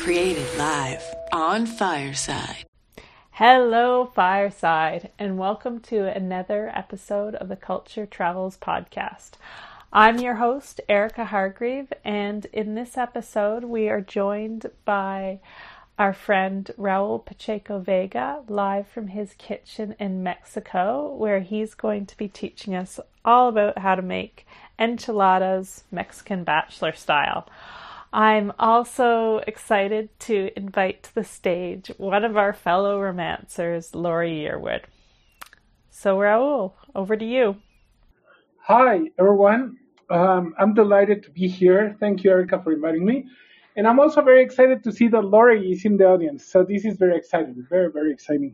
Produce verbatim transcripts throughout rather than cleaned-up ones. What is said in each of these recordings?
Created live on Fireside. Hello, Fireside, and welcome to another episode of the Culture Travels podcast. I'm your host, Erica Hargreave, and in this episode, we are joined by our friend Raul Pacheco Vega, live from his kitchen in Mexico, where he's going to be teaching us all about how to make enchiladas Mexican bachelor style. I'm also excited to invite to the stage one of our fellow romancers, Laurie Yearwood. So Raul, over to you. Hi, everyone. Um, I'm delighted to be here. Thank you, Erica, for inviting me. And I'm also very excited to see that Laurie is in the audience. So this is very exciting, very, very exciting.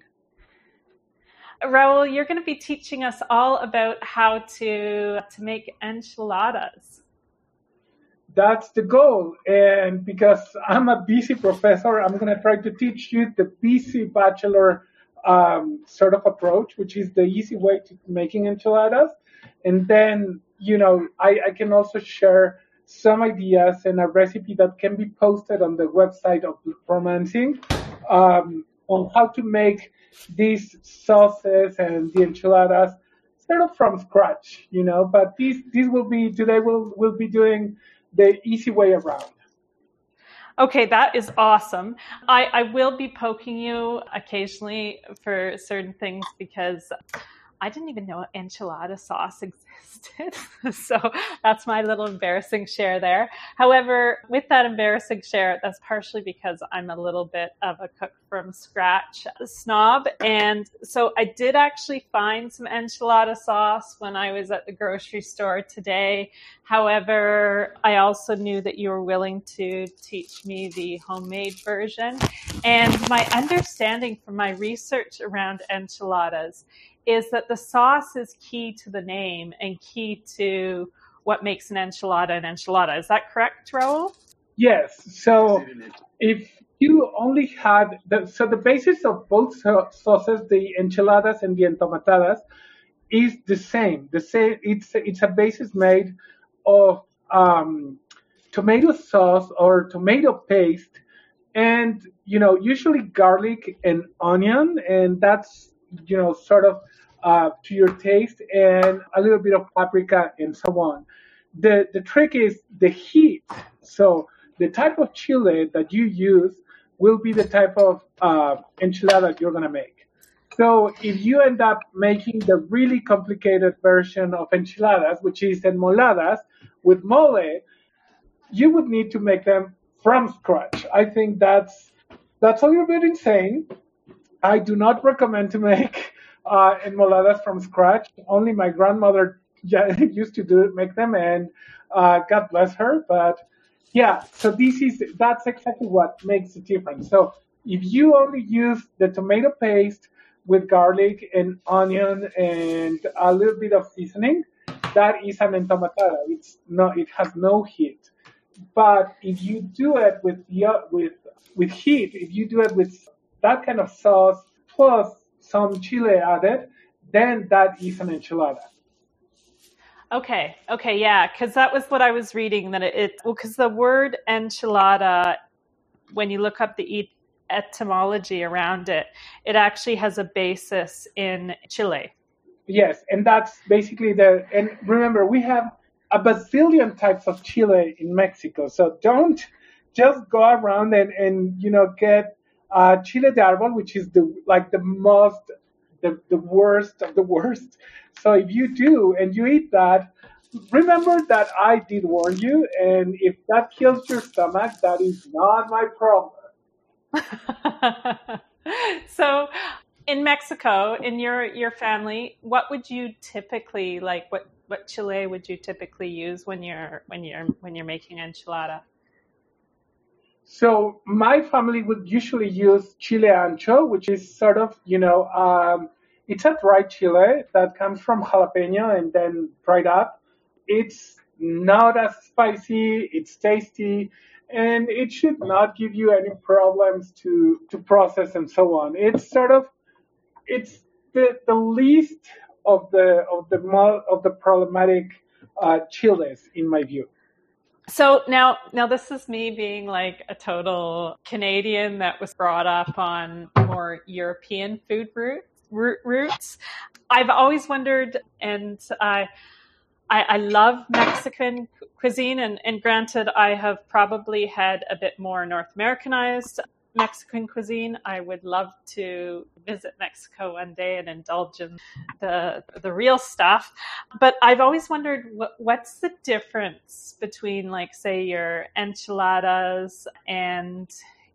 Raul, you're going to be teaching us all about how to, to make enchiladas. That's the goal. And because I'm a busy professor, I'm going to try to teach you the busy bachelor um, sort of approach, which is the easy way to making enchiladas. And then, you know, I, I can also share some ideas and a recipe that can be posted on the website of Romancing um, on how to make these sauces and the enchiladas sort of from scratch, you know. But this this will be today. We'll we'll be doing the easy way around. Okay, that is awesome. I, I will be poking you occasionally for certain things because I didn't even know enchilada sauce existed. So that's my little embarrassing share there. However, with that embarrassing share, that's partially because I'm a little bit of a cook from scratch snob. And so I did actually find some enchilada sauce when I was at the grocery store today. However, I also knew that you were willing to teach me the homemade version. And my understanding from my research around enchiladas is that the sauce is key to the name and key to what makes an enchilada an enchilada. Is that correct, Raul? Yes. So if you only had, the, so the basis of both sauces, the enchiladas and the entomatadas, is the same. The same. It's it's a basis made of um, tomato sauce or tomato paste, and you know usually garlic and onion, and that's you know sort of uh, to your taste, and a little bit of paprika and so on. The the trick is the heat. So the type of chile that you use will be the type of uh, enchilada you're gonna make. So if you end up making the really complicated version of enchiladas, which is enmoladas with mole, you would need to make them from scratch. I think that's that's a little bit insane. I do not recommend to make uh, enmoladas from scratch. Only my grandmother used to do make them, and uh, God bless her. But yeah, so this is that's exactly what makes the difference. So if you only use the tomato paste with garlic and onion and a little bit of seasoning, that is an entomatada. It's no, it has no heat. But if you do it with with with heat, if you do it with that kind of sauce plus some chile added, then that is an enchilada. Okay, okay, yeah, because that was what I was reading, that it, it well, because the word enchilada, when you look up the etymology around it, it actually has a basis in Chile. Yes, and that's basically the, and remember, we have a bazillion types of chile in Mexico, so don't just go around and, and you know, get uh, chile de árbol, which is the like the most, the, the worst of the worst. So if you do and you eat that, remember that I did warn you, and if that kills your stomach, that is not my problem. So in Mexico, in your, your family, what would you typically like? What, what chile would you typically use when you're when you're when you're making enchilada? So my family would usually use chile ancho, which is sort of you know um, it's a dried chile that comes from jalapeno and then dried up. It's not as spicy. It's tasty. And it should not give you any problems to, to process and so on. It's sort of, it's the, the least of the of the of the problematic uh, chiles in my view. So now, now this is me being like a total Canadian that was brought up on more European food route, roots. I've always wondered, and I, I, I love Mexican cuisine, and, and granted, I have probably had a bit more North Americanized Mexican cuisine. I would love to visit Mexico one day and indulge in the the real stuff. But I've always wondered what, what's the difference between, like, say, your enchiladas and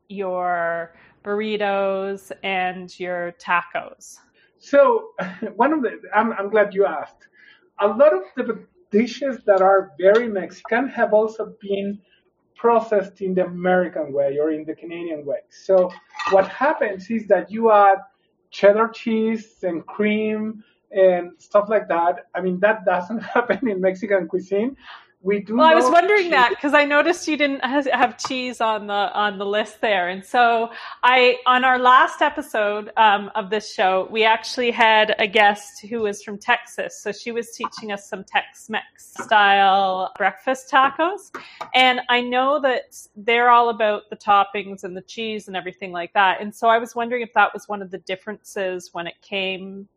your burritos and your tacos. So one of the, I'm, I'm glad you asked. A lot of the dishes that are very Mexican have also been processed in the American way or in the Canadian way. So what happens is that you add cheddar cheese and cream and stuff like that. I mean, that doesn't happen in Mexican cuisine. We do. Well, I was wondering cheese. that because I noticed you didn't have cheese on the on the list there, and so I on our last episode um, of this show, we actually had a guest who was from Texas, so she was teaching us some Tex-Mex style breakfast tacos, and I know that they're all about the toppings and the cheese and everything like that, and so I was wondering if that was one of the differences when it came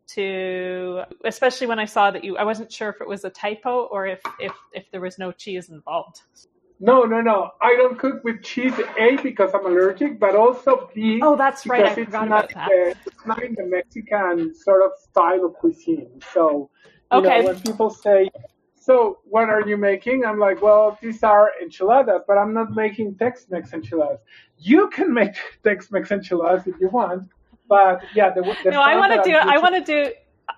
to, especially when I saw that you, I wasn't sure if it was a typo or if if if there was no cheese involved. No, no, no. I don't cook with cheese, A, because I'm allergic, but also B, oh, that's right. I it's forgot not about that. The, it's not in the Mexican sort of style of cuisine. So, you okay. know, when people say, so what are you making? I'm like, well, these are enchiladas, but I'm not making Tex-Mex enchiladas. You can make Tex-Mex enchiladas if you want, but yeah. The, the no, I want to do it. I want to do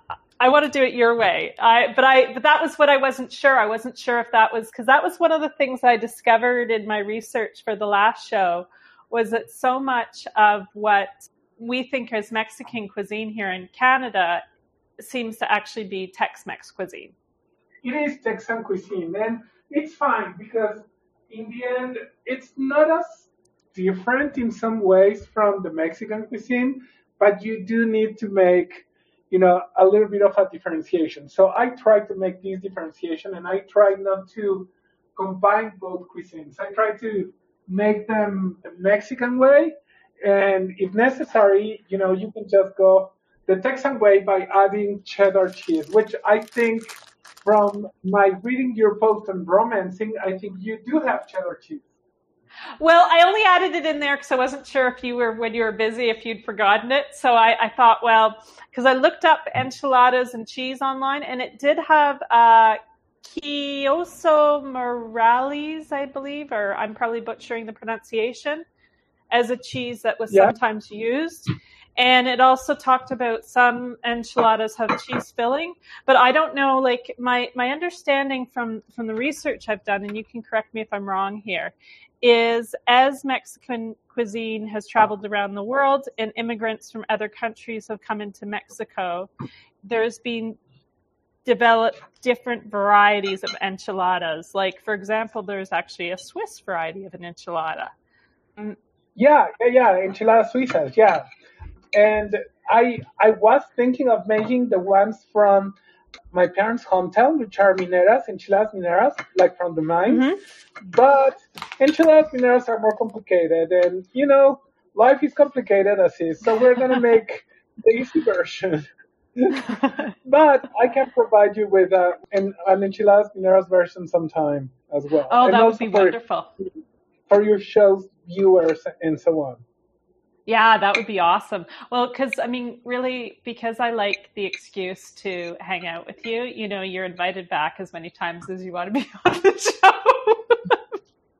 I want to do it your way. I, but I, but that was what I wasn't sure. I wasn't sure if that was, because that was one of the things I discovered in my research for the last show, was that so much of what we think is Mexican cuisine here in Canada seems to actually be Tex-Mex cuisine. It is Texan cuisine, and it's fine because in the end, it's not as different in some ways from the Mexican cuisine, but you do need to make, you know, a little bit of a differentiation. So I try to make this differentiation, and I try not to combine both cuisines. I try to make them the Mexican way, and if necessary, you know, you can just go the Texan way by adding cheddar cheese, which I think from my reading your post on romancing, I think you do have cheddar cheese. Well, I only added it in there because I wasn't sure if you were, when you were busy, if you'd forgotten it. So I, I thought, well, because I looked up enchiladas and cheese online, and it did have uh, Queso Morales, I believe, or I'm probably butchering the pronunciation, as a cheese that was yeah. sometimes used. And it also talked about some enchiladas have cheese filling, but I don't know, like my, my understanding from, from the research I've done, and you can correct me if I'm wrong here, is as Mexican cuisine has traveled around the world and immigrants from other countries have come into Mexico, there's been developed different varieties of enchiladas. Like, for example, there's actually a Swiss variety of an enchilada. Yeah, yeah, yeah, enchiladas suizas, yeah. And I I was thinking of making the ones from my parents' hometown, which are mineras, enchiladas mineras, like from the mines. Mm-hmm. But enchiladas mineras are more complicated. And, you know, life is complicated as is. So we're going to make the easy version. But I can provide you with uh, an, an enchiladas mineras version sometime as well. Oh, and that would be for, wonderful. For your show's viewers and so on. Yeah, that would be awesome. Well, because, I mean, really, because I like the excuse to hang out with you, you know, you're invited back as many times as you want to be on the show.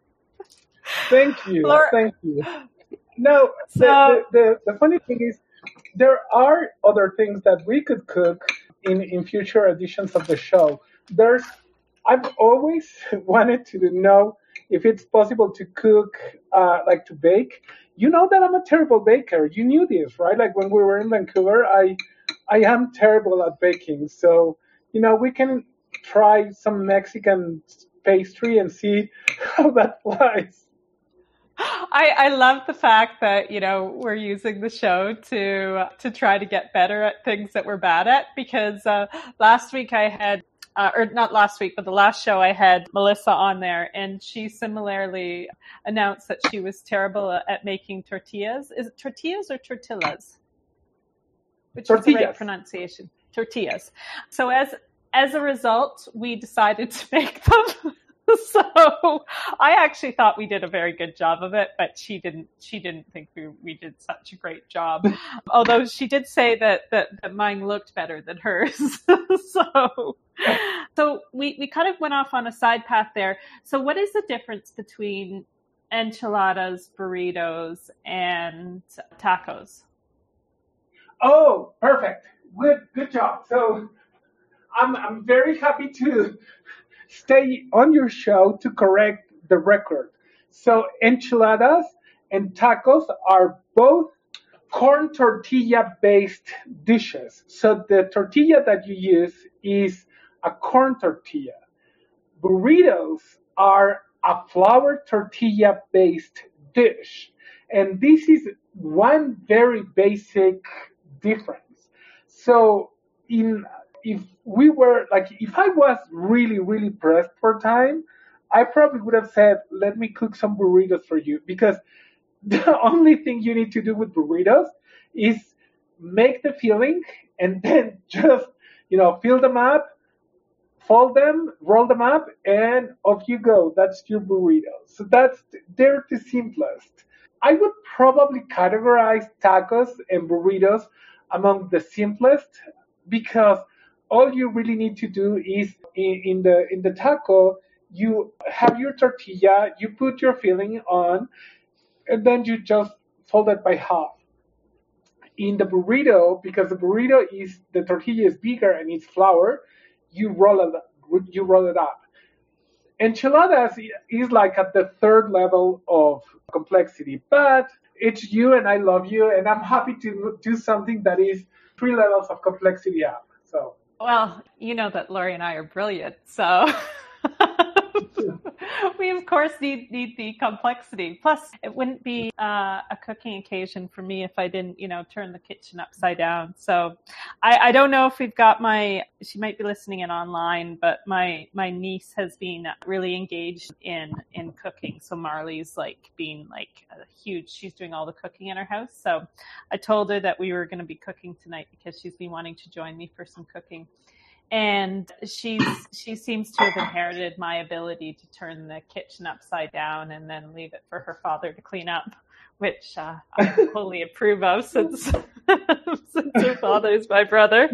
Thank you. Laura, Thank you. No, so, the, the, the, the funny thing is, there are other things that we could cook in, in future editions of the show. There's, I've always wanted to know if it's possible to cook, uh, like to bake. You know that I'm a terrible baker. You knew this, right? Like when we were in Vancouver, I I am terrible at baking. So, you know, we can try some Mexican pastry and see how that flies. I, I love the fact that, you know, we're using the show to to try to get better at things that we're bad at, because uh, last week I had uh, or not last week, but the last show I had Melissa on there, and she similarly announced that she was terrible at making tortillas. Is it tortillas or tortillas? Which tortillas. Is the right pronunciation? Tortillas. So as as a result, we decided to make them. So I actually thought we did a very good job of it, but she didn't. She didn't think we we did such a great job. Although she did say that that, that mine looked better than hers. so so we we kind of went off on a side path there. So what is the difference between enchiladas, burritos, and tacos? Oh, perfect. Good good job. So I'm I'm very happy to stay on your show to correct the record. So enchiladas and tacos are both corn tortilla based dishes. So the tortilla that you use is a corn tortilla. Burritos are a flour tortilla based dish. And this is one very basic difference. So in if we were like, if I was really, really pressed for time, I probably would have said, let me cook some burritos for you. Because the only thing you need to do with burritos is make the filling and then just, you know, fill them up, fold them, roll them up, and off you go. That's your burrito. So that's, they're the simplest. I would probably categorize tacos and burritos among the simplest because all you really need to do is in, in the in the taco, you have your tortilla, you put your filling on, and then you just fold it by half. In the burrito, because the burrito is the tortilla is bigger and it's flour, you roll it you roll it up. Enchiladas is like at the third level of complexity, but it's you and I love you, and I'm happy to do something that is three levels of complexity up. So. Well, you know that Lori and I are brilliant, so we of course need need the complexity. Plus, it wouldn't be uh, a cooking occasion for me if I didn't, you know, turn the kitchen upside down. So, I, I don't know if we've got my. She might be listening in online, but my my niece has been really engaged in in cooking. So Marley's like being like a huge. She's doing all the cooking in her house. So I told her that we were going to be cooking tonight because she's been wanting to join me for some cooking. And she's she seems to have inherited my ability to turn the kitchen upside down and then leave it for her father to clean up, which uh, I fully approve of since since her father's my brother.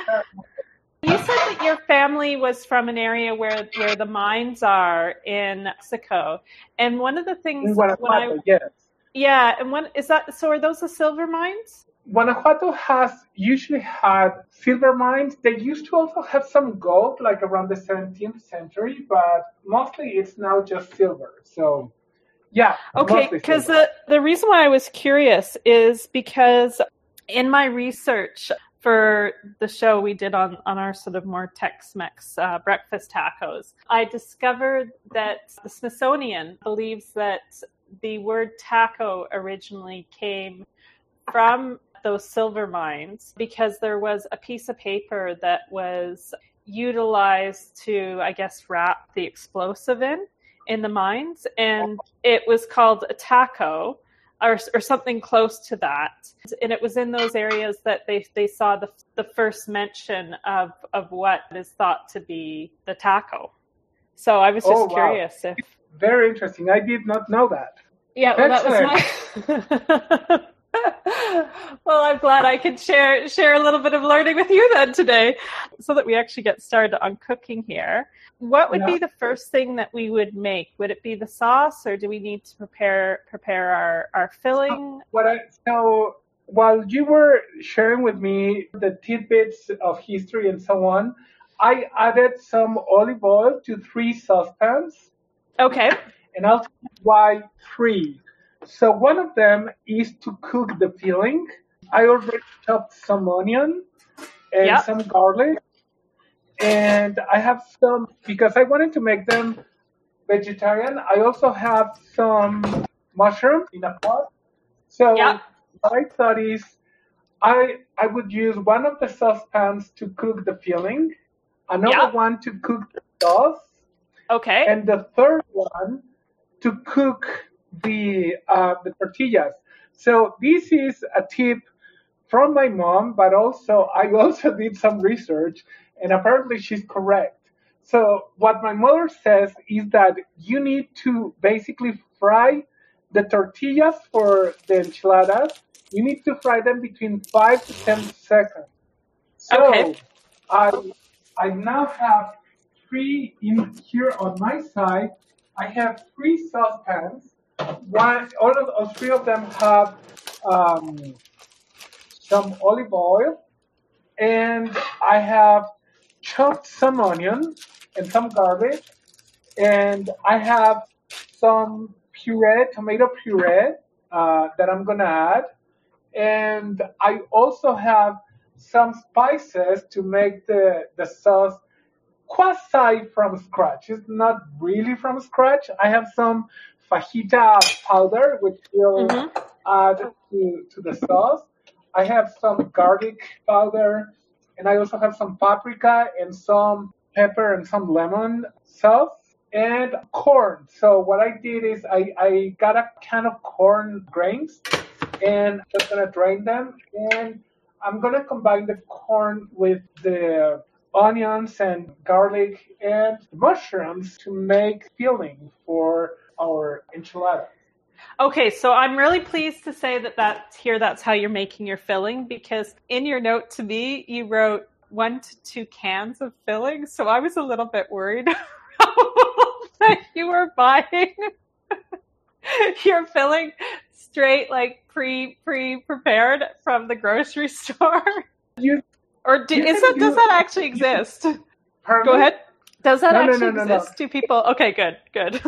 You said that your family was from an area where, where the mines are in Mexico, and one of the things in Guanajuato, when I, yes, yeah, and one is that. So are those the silver mines? Guanajuato has usually had silver mines. They used to also have some gold, like around the seventeenth century, but mostly it's now just silver. So, yeah. Okay, because the, the reason why I was curious is because in my research for the show we did on, on our sort of more Tex-Mex uh, breakfast tacos, I discovered that the Smithsonian believes that the word taco originally came from those silver mines because there was a piece of paper that was utilized to, I guess, wrap the explosive in in the mines, and it was called a taco or, or something close to that. And it was in those areas that they, they saw the the first mention of, of what is thought to be the taco. So I was just oh, curious wow. if... Very interesting. I did not know that. Yeah, well, that was my... Well, I'm glad I could share share a little bit of learning with you then today, so that we actually get started on cooking here. What would yeah. be the first thing that we would make? Would it be the sauce, or do we need to prepare prepare our, our filling? What I, so while you were sharing with me the tidbits of history and so on, I added some olive oil to three saucepans. Okay. And I'll tell you why three. So one of them is to cook the filling. I already chopped some onion and yep. some garlic. And I have some, because I wanted to make them vegetarian, I also have some mushrooms in a pot. So yep. what I thought is I I would use one of the saucepans to cook the filling. another Yep. one to cook the sauce, Okay. and the third one to cook the uh, the tortillas. So this is a tip from my mom, but also I also did some research, and apparently she's correct. So what my mother says is that you need to basically fry the tortillas for the enchiladas. You need to fry them between five to ten seconds. So Okay. I I now have three in here on my side. I have three saucepans. One, all of all three of them have um, some olive oil, and I have chopped some onion and some garlic, and I have some puree, tomato puree uh, that I'm gonna add, and I also have some spices to make the the sauce quasi from scratch. It's not really from scratch. I have some fajita powder, which will Mm-hmm. add to, to the sauce. I have some garlic powder, and I also have some paprika and some pepper and some lemon sauce and corn. So what I did is I, I got a can of corn grains, and I'm just gonna drain them, and I'm gonna combine the corn with the onions and garlic and mushrooms to make filling for our enchilada. Okay, so I'm really pleased to say that that's here. That's how you're making your filling, because in your note to me, you wrote one to two cans of filling. So I was a little bit worried that you were buying your filling straight, like pre pre prepared from the grocery store. You, Or do, you is can that, does do- that actually exist? Pardon Go me? ahead. Does that No, no, actually no, no, no. exist? Do people? Okay, good, good.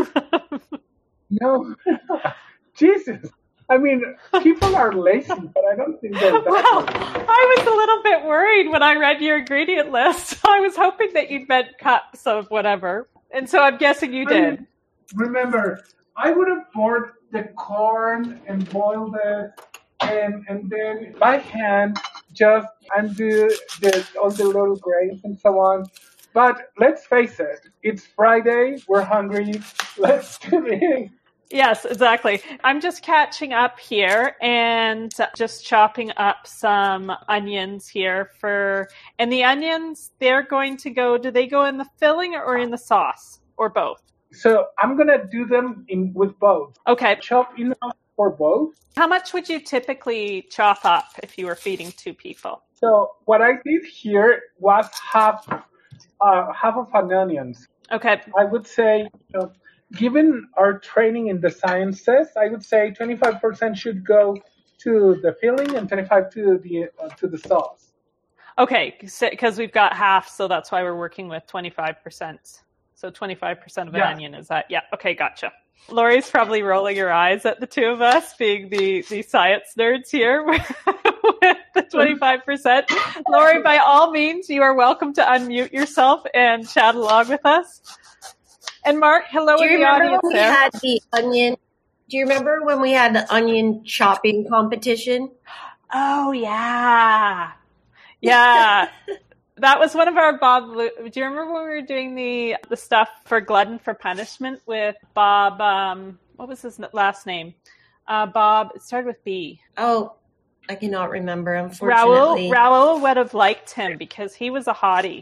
No, Jesus. I mean, people are lazy, but I don't think they're that Well, lazy. I was a little bit worried when I read your ingredient list. I was hoping that you'd meant cups of whatever. And so I'm guessing you I mean, did. remember, I would have poured the corn and boiled it, and and then by hand just undo the all the little grains and so on. But let's face it, it's Friday. We're hungry. Let's do it. Yes, exactly. I'm just catching up here and just chopping up some onions here for, and the onions, they're going to go, do they go in the filling or in the sauce or both? So I'm gonna do them in with both. Okay. Chop enough for both. How much would you typically chop up if you were feeding two people? So what I did here was half uh, half of an onions. Okay. I would say, you know, given our training in the sciences, I would say twenty-five percent should go to the filling and twenty-five to the uh, to the sauce. Okay, because we've got half, so that's why we're working with twenty-five percent. So twenty-five percent of an Yeah. onion, is that? Yeah, okay, gotcha. Lori's probably rolling her eyes at the two of us being the, the science nerds here with the twenty-five percent. Lori, by all means, you are welcome to unmute yourself and chat along with us. And Mark, hello Do you in the remember audience when we there. had the onion? Do you remember when we had the onion chopping competition? Oh, yeah. Yeah. That was one of our Bob. Do you remember when we were doing the the stuff for Glutton for Punishment with Bob? Um, what was his last name? Uh, Bob. It started with B. Oh, I cannot remember. Raul. Unfortunately, Raul would have liked him because he was a hottie.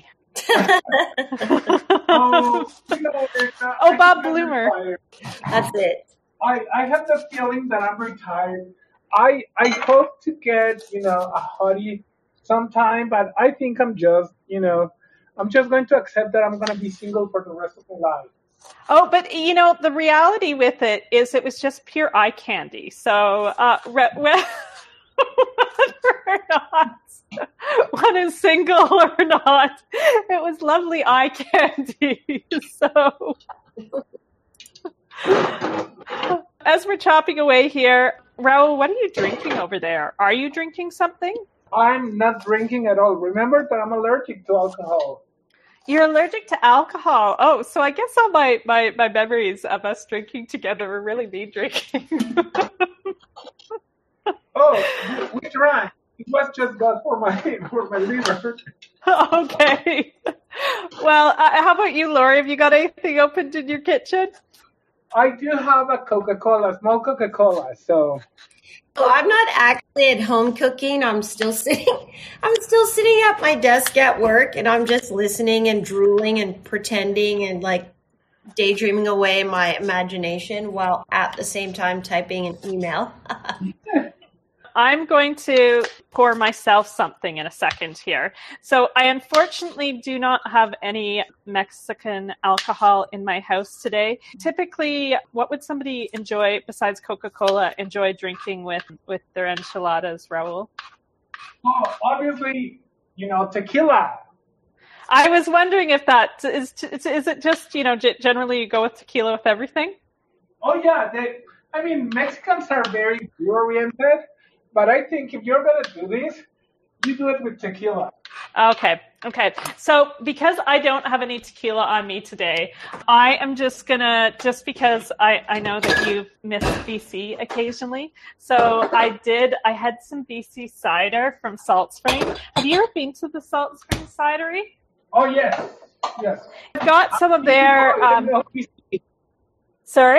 Oh, you know, uh, Oh, I Bob think I'm Bloomer. retired. That's it. I, I have the feeling that I'm retired. I I hope to get, you know, a hottie sometime, but I think I'm just, you know, I'm just going to accept that I'm going to be single for the rest of my life. Oh, but you know, the reality with it is it was just pure eye candy. So, uh, re- whether or not one is single or not, it was lovely eye candy. So, as we're chopping away here, Raul, what are you drinking over there? Are you drinking something? I'm not drinking at all. Remember that I'm allergic to alcohol. You're allergic to alcohol. Oh, so I guess all my, my, my memories of us drinking together were really me drinking. Oh, we tried. It was just good for my for my liver. Okay. Well, uh, how about you, Lori? Have you got anything opened in your kitchen? I do have a Coca-Cola, small Coca-Cola. So So I'm not actually at home cooking. I'm still sitting. I'm still sitting at my desk at work, and I'm just listening and drooling and pretending and like daydreaming away my imagination while at the same time typing an email. I'm going to pour myself something in a second here. So I unfortunately do not have any Mexican alcohol in my house today. Typically, what would somebody enjoy besides Coca-Cola enjoy drinking with, with their enchiladas, Raul? oh, obviously, you know, tequila. I was wondering if that is, is it just, you know, generally you go with tequila with everything? Oh yeah, they, I mean, Mexicans are very beer-oriented, but I think if you're going to do this, you do it with tequila. Okay, okay. So because I don't have any tequila on me today, I am just going to, just because I, I know that you've missed B C occasionally, so I did, I had some B C cider from Salt Spring. Have you ever been to the Salt Spring Cidery? Oh, yes, yes. I've got some of their, um, sorry?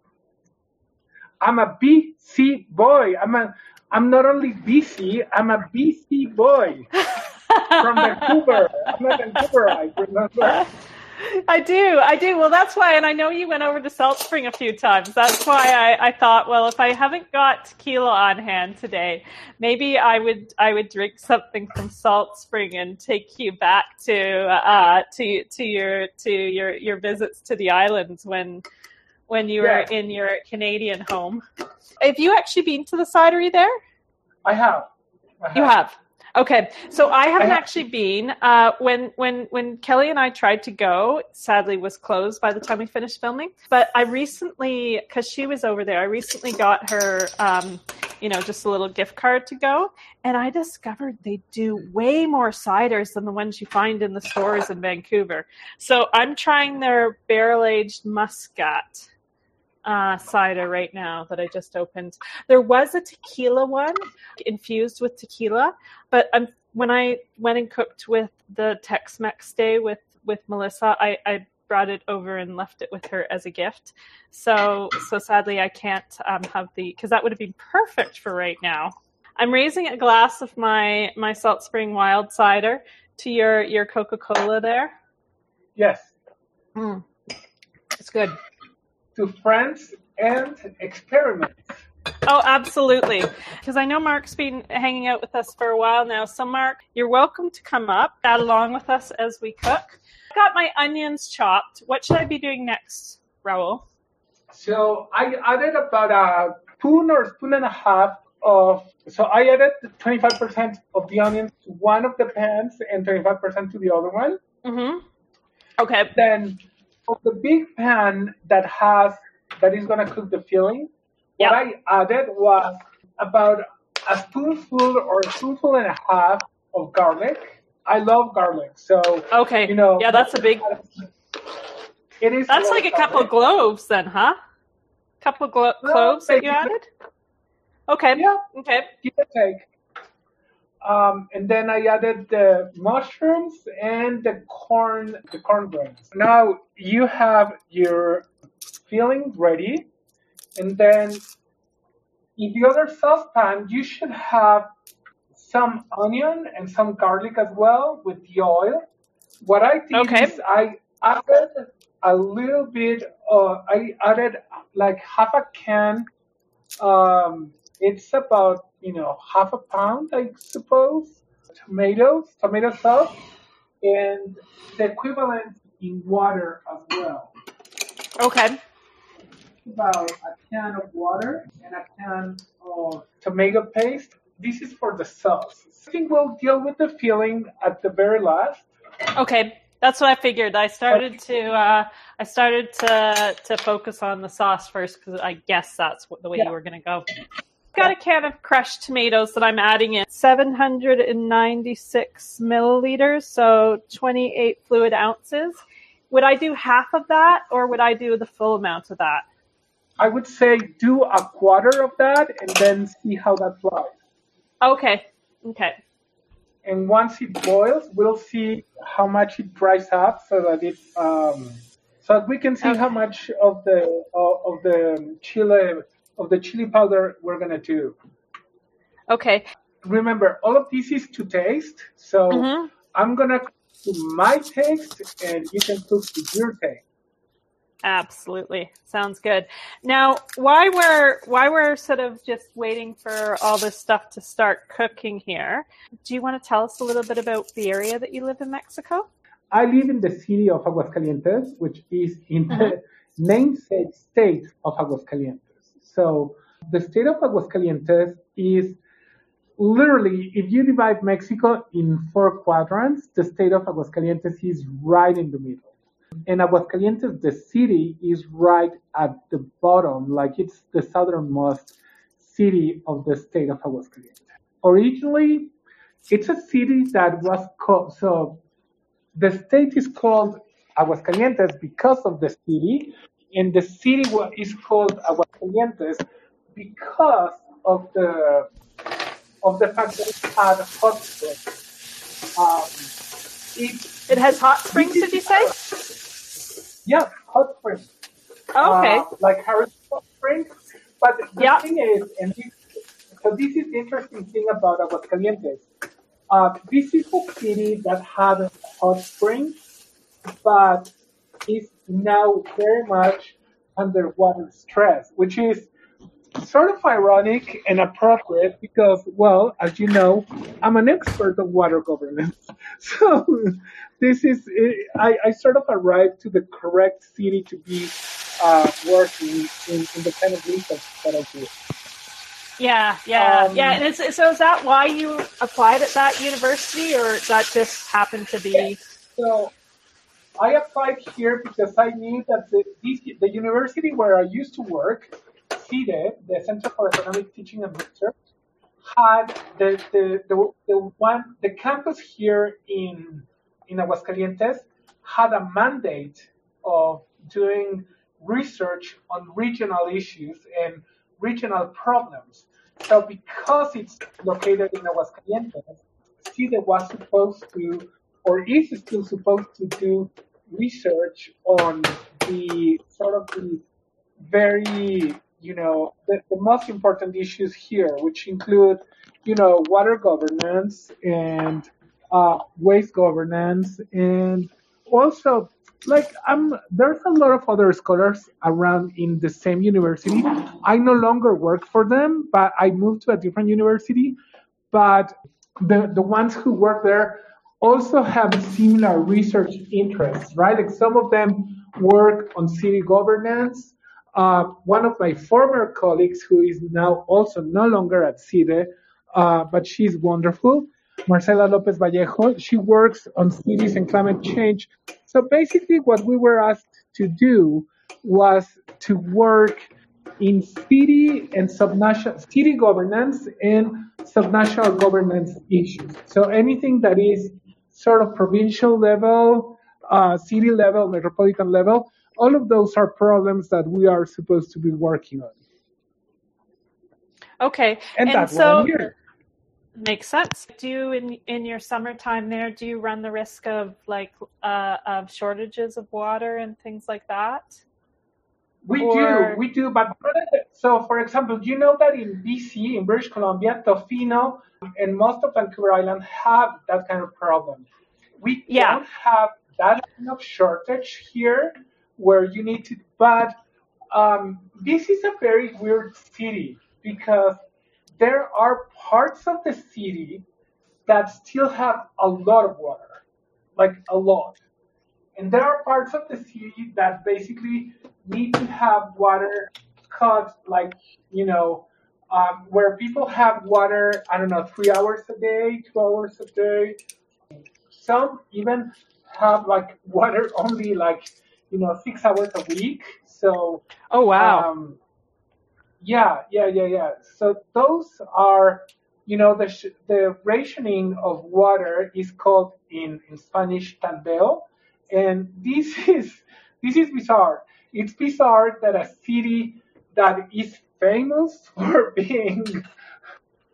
I'm a B C boy. I'm a, I'm not only B C, I'm a B C boy from Vancouver. I'm a Vancouverite, remember? I do, I do. Well, that's why, and I know you went over to Salt Spring a few times. That's why I, I thought, well, if I haven't got tequila on hand today, maybe I would I would drink something from Salt Spring and take you back to uh, to to your to your your visits to the islands when when you were Yeah. in your Canadian home. Have you actually been to the cidery there? I have. I have. You have. Okay, so I haven't have- actually been. Uh, when when when Kelly and I tried to go, it sadly was closed by the time we finished filming. But I recently, because she was over there, I recently got her, um, you know, just a little gift card to go, and I discovered they do way more ciders than the ones you find in the stores in Vancouver. So I'm trying their barrel-aged muscat uh, cider right now that I just opened. There was a tequila one infused with tequila, but um, when I went and cooked with the Tex-Mex day with, with Melissa, I, I brought it over and left it with her as a gift. So so sadly I can't um, have the, because that would have been perfect for right now. I'm raising a glass of my, my Salt Spring Wild Cider to your, your Coca-Cola there. Yes. Mm. It's good. To friends and experiments. Oh, absolutely. Because I know Mark's been hanging out with us for a while now. So, Mark, you're welcome to come up, chat along with us as we cook. I've got my onions chopped. What should I be doing next, Raul? So I added about a spoon or spoon and a half of, so I added twenty-five percent of the onions to one of the pans and twenty-five percent to the other one. Mm-hmm. Okay. Then of the big pan that has, that is going to cook the filling, Yep. what I added was about a spoonful or a spoonful and a half of garlic. I love garlic, so Okay. you know. Yeah, that's a big, It is. that's like a couple of cloves then, huh? Couple of glo- Well, cloves that you basically. added? Okay. Yeah, Okay. give or take. Um, and then I added the mushrooms and the corn, the corn grains. Now you have your filling ready, and then in the other saucepan you should have some onion and some garlic as well with the oil. What I did Okay. is I added a little bit. Uh, I added like half a can. Um, it's about you know half a pound, I suppose. Tomatoes, tomato sauce, and the equivalent in water as well. Okay. About a can of water and a can of tomato paste. This is for the sauce. I think we'll deal with the filling at the very last. Okay. That's what I figured. I started to uh, I started to to focus on the sauce first because I guess that's what, the way Yeah. you were going to go. Got a can of crushed tomatoes that I'm adding in. seven hundred ninety-six milliliters, so twenty-eight fluid ounces. Would I do half of that or would I do the full amount of that? I would say do a quarter of that and then see how that flies. Okay. Okay. and once it boils, we'll see how much it dries up, so that it um, so that we can see Okay. how much of the of, of the chili of the chili powder we're gonna do. Okay. Remember, all of this is to taste, so Mhm. I'm gonna cook to my taste, and you can cook to your taste. Absolutely. Sounds good. Now, why we're why we're sort of just waiting for all this stuff to start cooking here, do you want to tell us a little bit about the area that you live in Mexico? I live in the city of Aguascalientes, which is in the namesake state of Aguascalientes. So the state of Aguascalientes is literally, if you divide Mexico in four quadrants, the state of Aguascalientes is right in the middle. And Aguascalientes, the city, is right at the bottom, like it's the southernmost city of the state of Aguascalientes. Originally, it's a city that was called, so the state is called Aguascalientes because of the city, and the city wa- is called Aguascalientes because of the of the fact that it had hot springs. Um, it, It has hot springs, did you say? yeah, hot springs. Oh, okay. Uh, like Harris Hot Springs. But the Yeah. thing is, and this, so this is the interesting thing about Aguascalientes. Uh, this is a city that had hot springs, but is now very much under water stress, which is sort of ironic and appropriate because, well, as you know, I'm an expert on water governance. So this is, I, I sort of arrived to the correct city to be uh, working in, in the kind of research that I do. Yeah, yeah, Um, yeah. And is, so is that why you applied at that university, or that just happened to be? So I applied here because I knew that the, this, the university where I used to work, C I D E, the Center for Economic Teaching and Research, had the the, the, the one the campus here in in Aguascalientes had a mandate of doing research on regional issues and regional problems. So because it's located in Aguascalientes, C I D E was supposed to, or is still supposed to do research on the sort of the very, you know, the, the most important issues here, which include, you know, water governance and uh, waste governance, and also, like, I'm there's a lot of other scholars around in the same university. I no longer work for them, but I moved to a different university. But the the ones who work there also have similar research interests, right? Like some of them work on city governance. Uh, one of my former colleagues, who is now also no longer at C I D E, uh, but she's wonderful, Marcela Lopez Vallejo, she works on cities and climate change. So basically, what we were asked to do was to work in city and subnational city governance and subnational governance issues. So anything that is sort of provincial level, uh, city level, metropolitan level, all of those are problems that we are supposed to be working on. Okay, And, and that's why so I'm here. makes sense. Do you in in your summertime there? Do you run the risk of like uh, of shortages of water and things like that? We Or- do, we do, but so for example, you know that in B C, in British Columbia, Tofino, and most of Vancouver Island have that kind of problem. We Yeah. don't have that kind of shortage here where you need to, but um, this is a very weird city because there are parts of the city that still have a lot of water, like a lot. And there are parts of the city that basically need to have water cut, like, you know, um, where people have water, I don't know, three hours a day, two hours a day. Some even have like water only like, you know, six hours a week. So, Oh wow. um, yeah, yeah, yeah, yeah. So those are, you know, the sh- the rationing of water is called in, in Spanish tandeo, and this is this is bizarre. It's bizarre that a city that is famous for being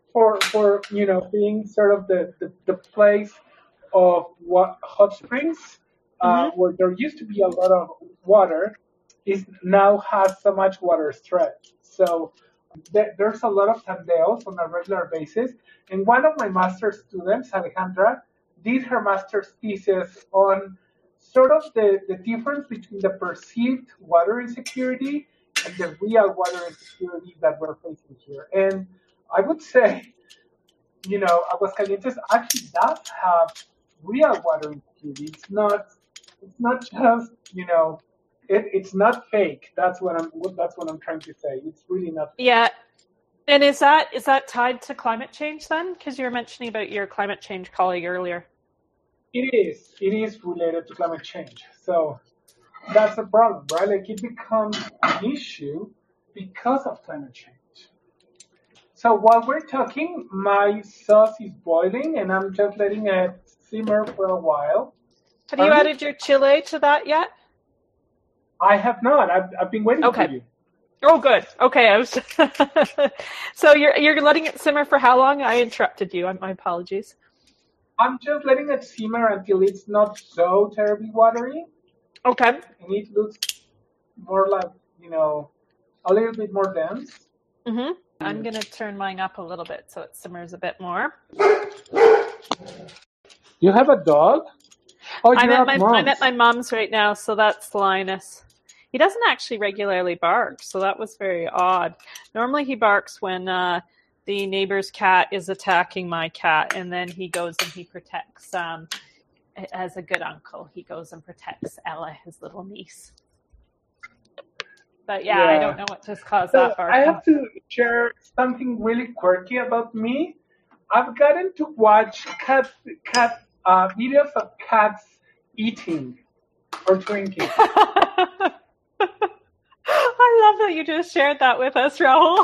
for for you know being sort of the the, the place of what hot springs, uh, Mm-hmm. where there used to be a lot of water, is now has so much water stress. So th- there's a lot of tandeos on a regular basis. And one of my master's students, Alejandra, did her master's thesis on sort of the, the difference between the perceived water insecurity and the real water insecurity that we're facing here. And I would say, you know, Aguascalientes actually does have real water insecurity. It's not, it's not just, you know, it, it's not fake. That's what I'm. That's what I'm trying to say. It's really not fake. Yeah. And is that is that tied to climate change then? Because you were mentioning about your climate change colleague earlier. It is. It is related to climate change. So that's the problem, right? Like it becomes an issue because of climate change. So while we're talking, my sauce is boiling, and I'm just letting it simmer for a while. Have you Pardon? added your chile to that yet? I have not. I've, I've been waiting Okay. for you. Oh, good. Okay, I was. So you're you're letting it simmer for how long? I interrupted you. My apologies. I'm just letting it simmer until it's not so terribly watery, Okay. and it looks more like, you know, a little bit more dense. Mm-hmm. I'm gonna turn mine up a little bit so it simmers a bit more. You have a dog? Oh, I'm you're at at my mom's. I'm at my mom's right now, so that's Linus. He doesn't actually regularly bark, so that was very odd. Normally he barks when uh, the neighbor's cat is attacking my cat, and then he goes and he protects, um, as a good uncle, he goes and protects Ella, his little niece. But yeah, I Yeah. don't know what just caused So that I barking. have to share something really quirky about me. I've gotten to watch cat cat uh, videos of cats eating or drinking. I love that you just shared that with us, Raul.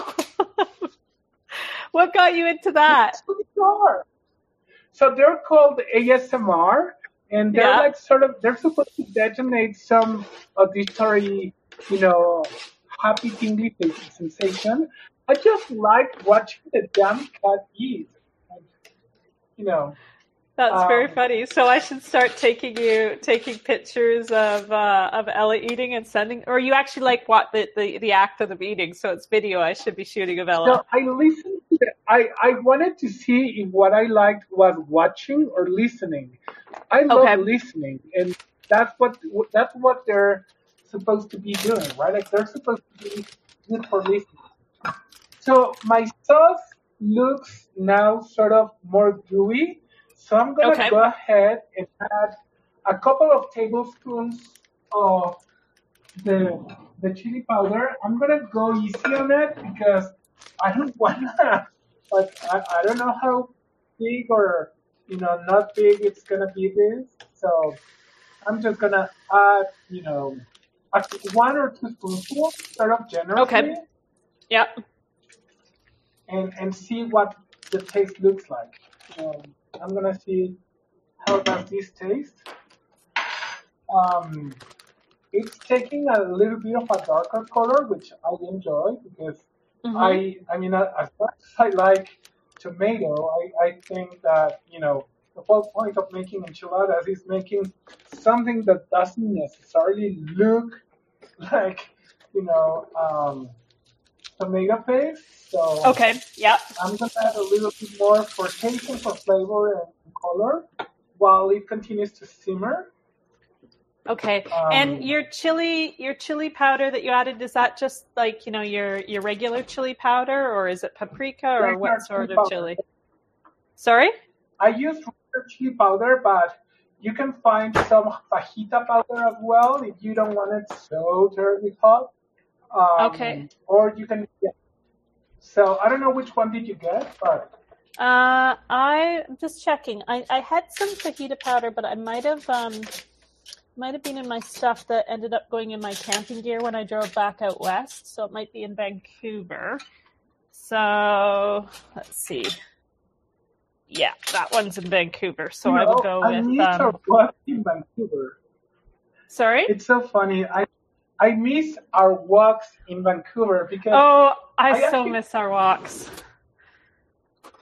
What got you into that? It's bizarre. So they're called A S M R, and they're Yeah. like sort of they're supposed to detonate some auditory, you know, happy tingly sensation. I just like watching the damn cat eat. Like, you know, That's very um, funny. So I should start taking you taking pictures of uh, of Ella eating and sending, or you actually like what the, the, the act of them eating. So it's video I should be shooting of Ella. so I listened to the, I, I wanted to see if what I liked was watching or listening. I love Okay. listening, and that's what that's what they're supposed to be doing, right? Like they're supposed to be good for listening. So my sauce looks now sort of more gooey. So I'm gonna Okay. go ahead and add a couple of tablespoons of the the chili powder. I'm gonna go easy on it because I don't wanna like I, I don't know how big or you know not big it's gonna be this. So I'm just gonna add you know a, one or two spoonfuls sort of generously Okay. Yeah. and and see what the taste looks like. Um, I'm gonna see how does this taste. Um, it's taking a little bit of a darker color, which I enjoy because Mm-hmm. I, I mean, uh, as much as I like tomato, I, I think that, you know, the whole point of making enchiladas is making something that doesn't necessarily look like, you know, um, tomato paste. So Okay. Yeah. I'm going to add a little bit more for taste and for flavor and color while it continues to simmer. Okay. Um, And your chili, your chili powder that you added, is that just like, you know, your your regular chili powder, or is it paprika, or regular what sort chili of powder. chili? Sorry? I use regular chili powder, but you can find some fajita powder as well if you don't want it so terribly hot. Um, Okay. Or you can get. So I don't know which one did you get, but Uh, I'm just checking. I, I had some fajita powder, but I might have um might have been in my stuff that ended up going in my camping gear when I drove back out west. So it might be in Vancouver. So let's see. Yeah, that one's in Vancouver. So you I will know, go I with. miss our Um, walks in Vancouver. sorry. It's so funny. I I miss our walks in Vancouver because Oh, I I so actually miss our walks.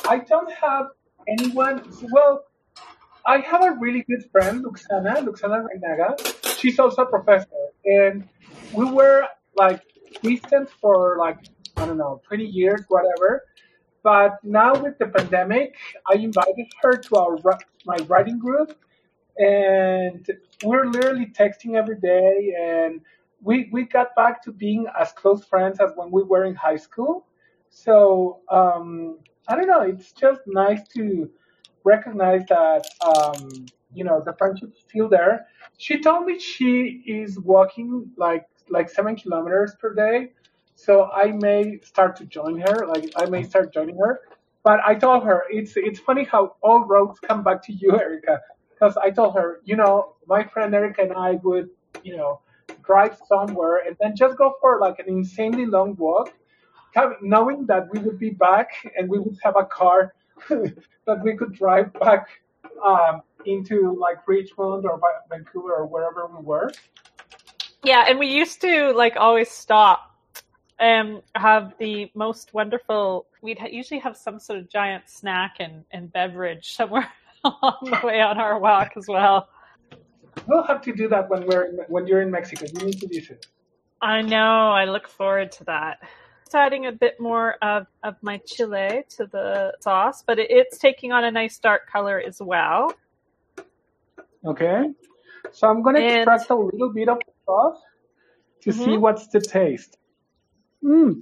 I don't have anyone. Well, I have a really good friend, Luxana, Luxana Reinaga. She's also a professor, and we were like distant for like I don't know, twenty years, whatever. But now with the pandemic, I invited her to our ri- my writing group, and we're literally texting every day, and we we got back to being as close friends as when we were in high school. So um, I don't know, it's just nice to recognize that um, you know the friendship is still there. She told me she is walking like like seven kilometers per day, so I may start to join her. Like I may start joining her. But I told her it's it's funny how all roads come back to you, Erica. Because I told her, you know, my friend Erica and I would, you know, drive somewhere and then just go for like an insanely long walk, have, knowing that we would be back and we would have a car that we could drive back um, into like Richmond or Va- Vancouver or wherever we were. Yeah, and we used to like always stop and have the most wonderful. We'd ha- usually have some sort of giant snack and, and beverage somewhere along the way on our walk as well. We'll have to do that when we're in, when you're in Mexico. You need to visit. I know. I look forward to that. Just adding a bit more of, of my chile to the sauce, but it, it's taking on a nice dark color as well. Okay. So I'm going to And- extract a little bit of the sauce to see Mhm. what's the taste. Mmm.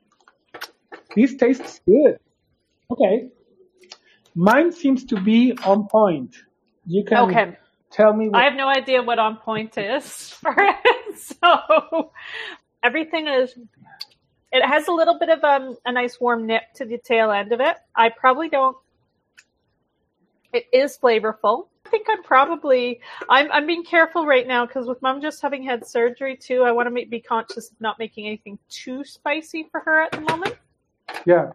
This tastes good. Okay. Mine seems to be on point. You can Okay. tell me what. I have no idea what on point is for it. So everything is, it has a little bit of um, a nice warm nip to the tail end of it. I probably don't, it is flavorful. I think I'm probably, I'm, I'm being careful right now because with mom just having had surgery too, I want to make, be conscious of not making anything too spicy for her at the moment. Yeah.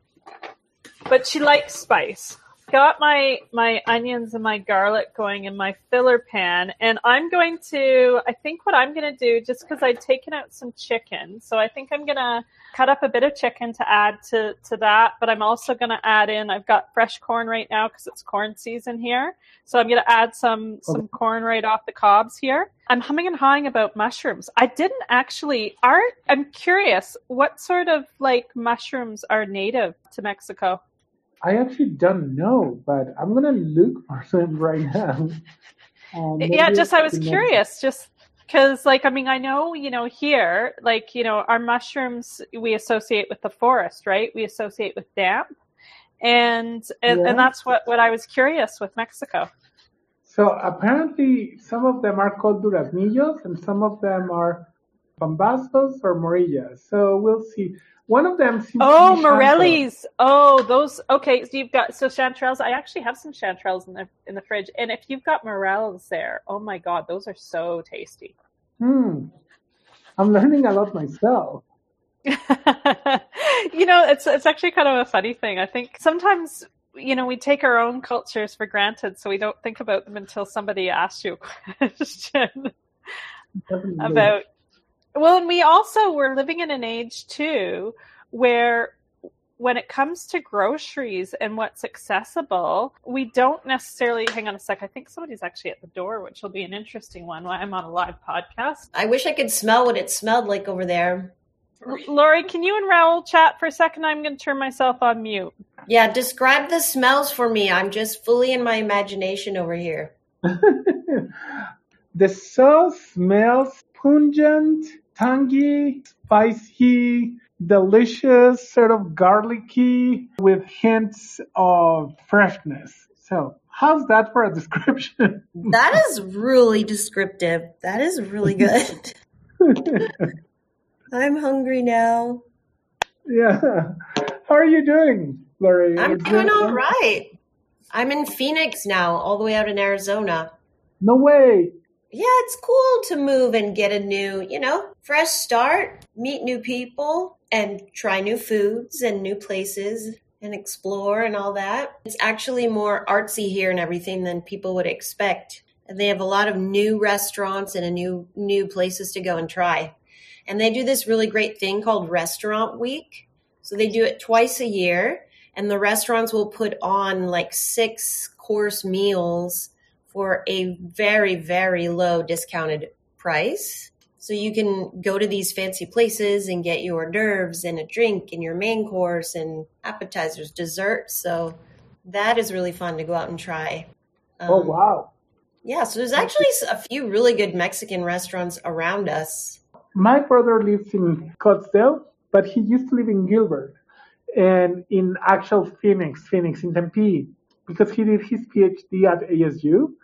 But she likes spice. Got my my onions and my garlic going in my filler pan, and I'm going to, I think what I'm going to do, just because I'd taken out some chicken, so I think I'm going to cut up a bit of chicken to add to, to that, but I'm also going to add in, I've got fresh corn right now because it's corn season here, so I'm going to add some, some Okay. corn right off the cobs here. I'm humming and hawing about mushrooms. I didn't actually, are, I'm curious, what sort of like mushrooms are native to Mexico? I actually don't know, but I'm going to look for them right now. Um, Yeah, maybe just I was the next- curious, just because, like, I mean, I know, you know, here, like, you know, our mushrooms we associate with the forest, right? We associate with damp, and and, Yeah. and that's what what I was curious with Mexico. So apparently some of them are called duraznillos and some of them are pambazos or morillas. So we'll see. One of them seems Oh, to be Chantal. morellis! Oh, those. Okay, so you've got so chanterelles. I actually have some chanterelles in the in the fridge, and if you've got morels there, oh my god, those are so tasty. Hmm. I'm learning a lot myself. You know, it's it's actually kind of a funny thing. I think sometimes, you know, we take our own cultures for granted, so we don't think about them until somebody asks you a question Definitely. about. Well, and we also we're living in an age too where when it comes to groceries and what's accessible, we don't necessarily. Hang on a sec. I think somebody's actually at the door, which will be an interesting one while I'm on a live podcast. I wish I could smell what it smelled like over there. L- Lori, can you and Raul chat for a second? I'm going to turn myself on mute. Yeah, describe the smells for me. I'm just fully in my imagination over here. The sauce smells pungent, tangy, spicy, delicious, sort of garlicky, with hints of freshness. So, how's that for a description? That is really descriptive. That is really good. I'm hungry now. Yeah. How are you doing, Lori? I'm It's doing been- all right. I'm in Phoenix now, all the way out in Arizona. No way. Yeah, it's cool to move and get a new, you know, fresh start, meet new people, and try new foods and new places and explore and all that. It's actually more artsy here and everything than people would expect. And they have a lot of new restaurants and a new new places to go and try. And they do this really great thing called Restaurant Week. So they do it twice a year. and the restaurants will put on like six course meals for a very, very low discounted price. So you can go to these fancy places and get your hors d'oeuvres and a drink and your main course and appetizers, desserts. So that is really fun to go out and try. Um, Oh, wow. Yeah, so there's actually a few really good Mexican restaurants around us. My brother lives in Scottsdale, but he used to live in Gilbert and in actual Phoenix, Phoenix in Tempe, because he did his PhD at A S U.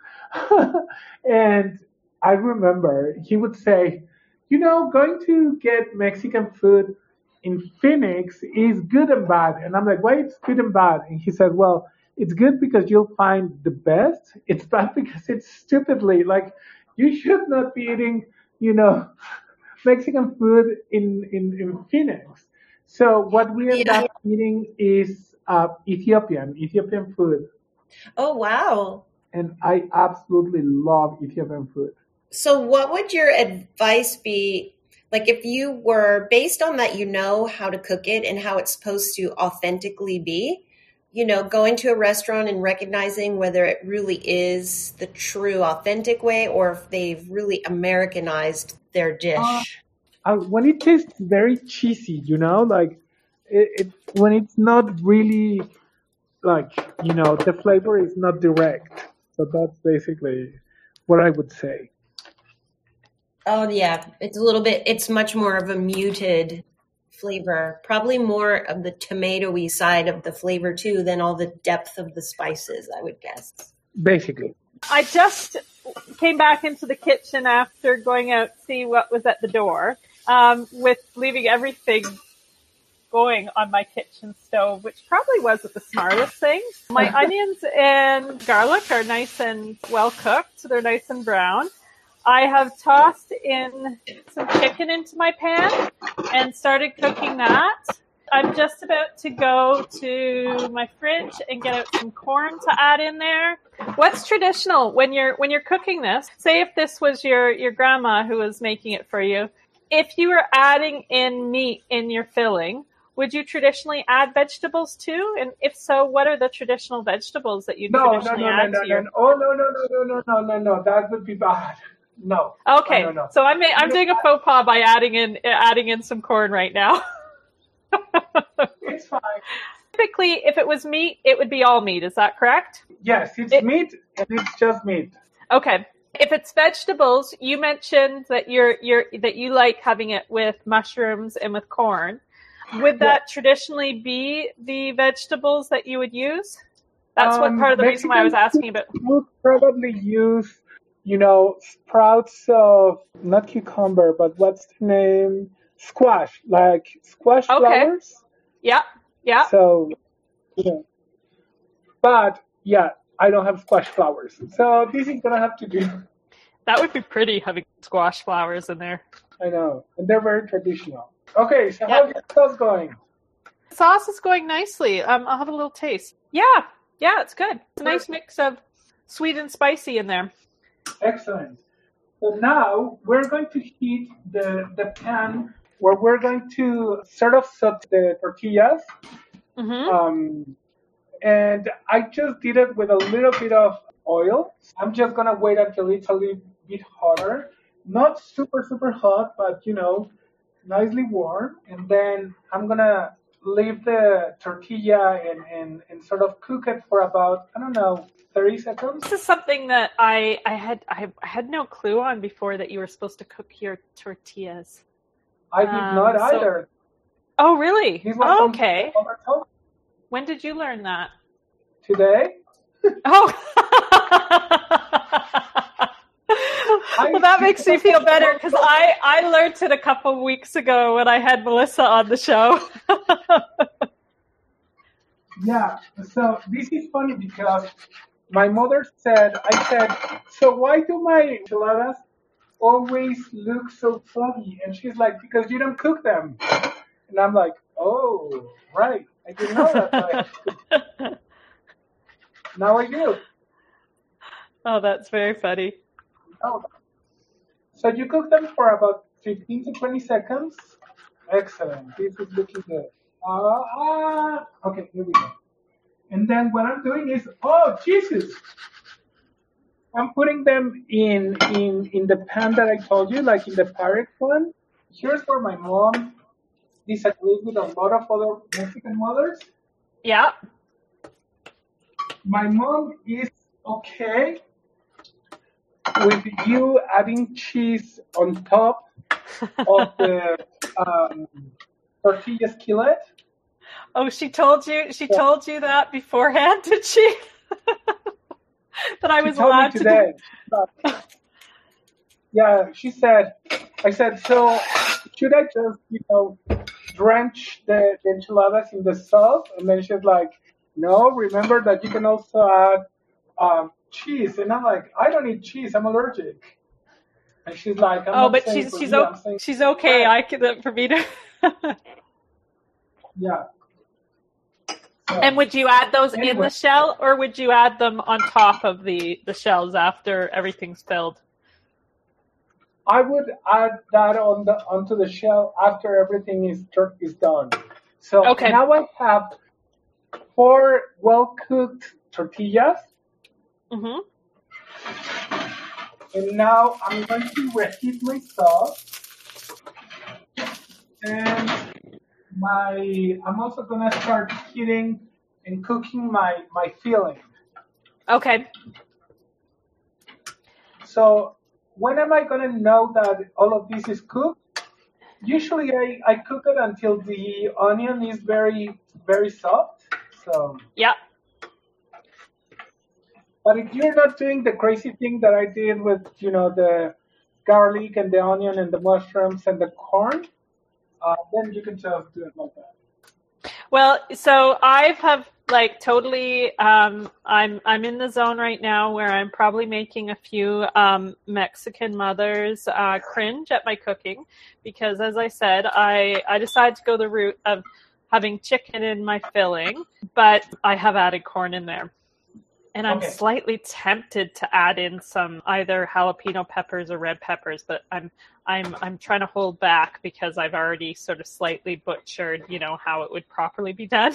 And I remember he would say, you know, going to get Mexican food in Phoenix is good and bad. And I'm like, why it's good and bad? And he said, well, it's good because you'll find the best. It's bad because it's stupidly like you should not be eating, you know, Mexican food in, in, in Phoenix. So what we end Yeah. up eating is uh, Ethiopian, Ethiopian food. Oh, wow. And I absolutely love Ethiopian food. So what would your advice be, like if you were, based on that you know how to cook it and how it's supposed to authentically be, you know, going to a restaurant and recognizing whether it really is the true authentic way or if they've really Americanized their dish? Uh, uh, when it tastes very cheesy, you know, like it, it when it's not really like, you know, the flavor is not direct. So that's basically what I would say. Oh, yeah. It's a little bit, it's much more of a muted flavor, probably more of the tomatoey side of the flavor too than all the depth of the spices, I would guess. Basically. I just came back into the kitchen after going out to see what was at the door, um, with leaving everything going on my kitchen stove, which probably wasn't the smartest thing. My onions and garlic are nice and well cooked. They're nice and brown. I have tossed in some chicken into my pan and started cooking that. I'm just about to go to my fridge and get out some corn to add in there. What's traditional when you're when you're cooking this? Say if this was your, your grandma who was making it for you. If you were adding in meat in your filling, would you traditionally add vegetables too? And if so, what are the traditional vegetables that you No, no, no, traditionally no, add no, to your... no. Oh, no, no, no, no, no, no, no, no. That would be bad. No. Okay, No, no, no. so I'm I'm doing a faux pas by adding in adding in some corn right now. It's fine. Typically, if it was meat, it would be all meat. Is that correct? Yes, it's It- meat and it's just meat. Okay. If it's vegetables, you mentioned that you're you're that you like having it with mushrooms and with corn. Would that traditionally be the vegetables that you would use? That's what Um, part of the reason why I was Mexican asking about. food would probably use, you know, sprouts of, not cucumber, but what's the name? Squash, like squash Okay. flowers. Yeah, yeah. So, you know, but yeah, I don't have squash flowers. So this is going to have to do. That would be pretty having squash flowers in there. I know. And they're very traditional. Okay, so Yeah. how's your sauce going? Sauce is going nicely. Um, I'll have a little taste. Yeah, yeah, it's good. It's a nice mix of sweet and spicy in there. Excellent. So now we're going to heat the, the pan where we're going to sort of saute the tortillas. Mm-hmm. Um, and I just did it with a little bit of oil. I'm just going to wait until it's a little bit hotter. Not super, super hot, but, you know, nicely warm. And then I'm going to leave the tortilla and, and, and sort of cook it for about, I don't know, thirty seconds. This is something that I, I had I, I had no clue on before, that you were supposed to cook your tortillas. I did Um, not so- either. Oh, really? This was Oh, from okay. Roberto When did you learn that? today. Oh. Well, that makes me feel better, because I, I learned it a couple weeks ago when I had Melissa on the show. Yeah, so this is funny because my mother said, I said, so why do my enchiladas always look so foggy? And she's like, because you don't cook them. And I'm like, oh, right. I didn't know that. Like, now I do. Oh, that's very funny. Oh. So you cook them for about fifteen to twenty seconds. Excellent. This is looking good. Uh, ah, okay, here we go. And then what I'm doing is, oh, Jesus. I'm putting them in, in, in the pan that I told you, like in the Pyrex one. Here's where my mom disagrees with a lot of other Mexican mothers. Yeah. My mom is okay with you adding cheese on top of the um, tortilla skillet. Oh, she told you. She So, told you that beforehand, did she? That I she was told me allowed to. today. Do- yeah, she said. I said, so should I just, you know, drench the, the enchiladas in the sauce? And then she's like, no. Remember that you can also add um, cheese. And I'm like, I don't eat cheese. I'm allergic. And she's like, I'm Oh, not but saying she's for she's you. o- I'm saying she's for okay. friends. I can for me to. Yeah. And So would you add those in anyway, the shell, or would you add them on top of the the shells after everything's filled? I would add that on the onto the shell after everything is tur- is done. So Okay. now I have four well cooked tortillas, Mm-hmm. and now I'm going to reheat my sauce, and my I'm also gonna start heating and cooking my my filling. Okay. So when am I gonna know that all of this is cooked? Usually I, I cook it until the onion is very very soft. So, Yeah. but if you're not doing the crazy thing that I did with, you know, the garlic and the onion and the mushrooms and the corn, uh, then you can just do it like that. Well, so I have like totally. Um, I'm I'm in the zone right now where I'm probably making a few um, Mexican mothers uh, cringe at my cooking because, as I said, I I decided to go the route of having chicken in my filling, but I have added corn in there. And I'm Okay. slightly tempted to add in some either jalapeno peppers or red peppers, but I'm I'm I'm trying to hold back because I've already sort of slightly butchered, you know, how it would properly be done.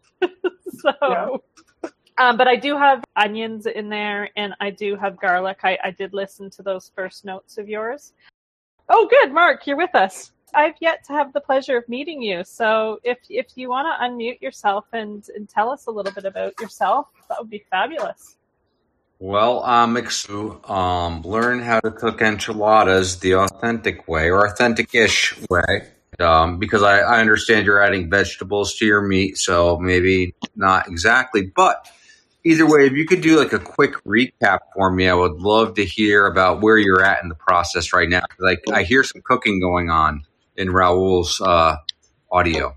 so, Yeah. um, but I do have onions in there, and I do have garlic. I, I did listen to those first notes of yours. Oh, good, Mark, you're with us. I've yet to have the pleasure of meeting you. So if if you want to unmute yourself and, and tell us a little bit about yourself, that would be fabulous. Well, I'm excited to um, learn how to cook enchiladas the authentic way, or authentic-ish way, um, because I, I understand you're adding vegetables to your meat, so maybe not exactly. But either way, if you could do like a quick recap for me, I would love to hear about where you're at in the process right now. Like I hear some cooking going on in Raul's uh, audio.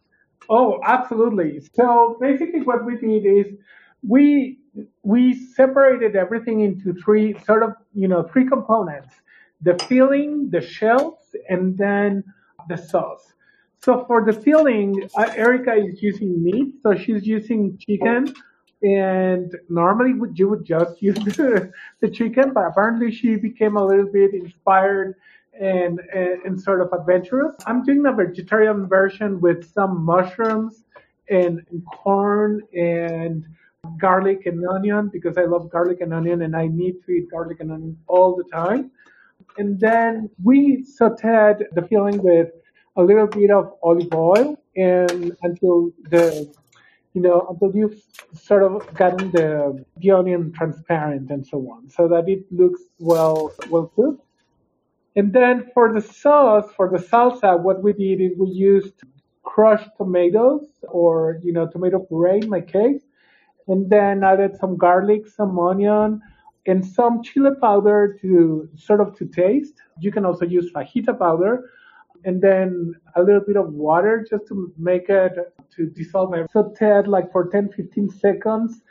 Oh, absolutely. So basically what we did is we we separated everything into three sort of, you know, three components. The filling, the shells, and then the sauce. So for the filling, uh, Erica is using meat, so she's using chicken. And normally would- you would just use the, the chicken, but apparently she became a little bit inspired and, and and sort of adventurous. I'm doing a vegetarian version with some mushrooms and, and corn and garlic and onion because I love garlic and onion and I need to eat garlic and onion all the time. And then we sauteed the filling with a little bit of olive oil and until the you know, until you've sort of gotten the, the onion transparent and so on, so that it looks well well cooked. And then for the sauce, for the salsa, what we did is we used crushed tomatoes or, you know, tomato puree in my case, and then added some garlic, some onion, and some chili powder to sort of to taste. You can also use fajita powder, and then a little bit of water just to make it to dissolve it. Sauteed like for ten, fifteen seconds.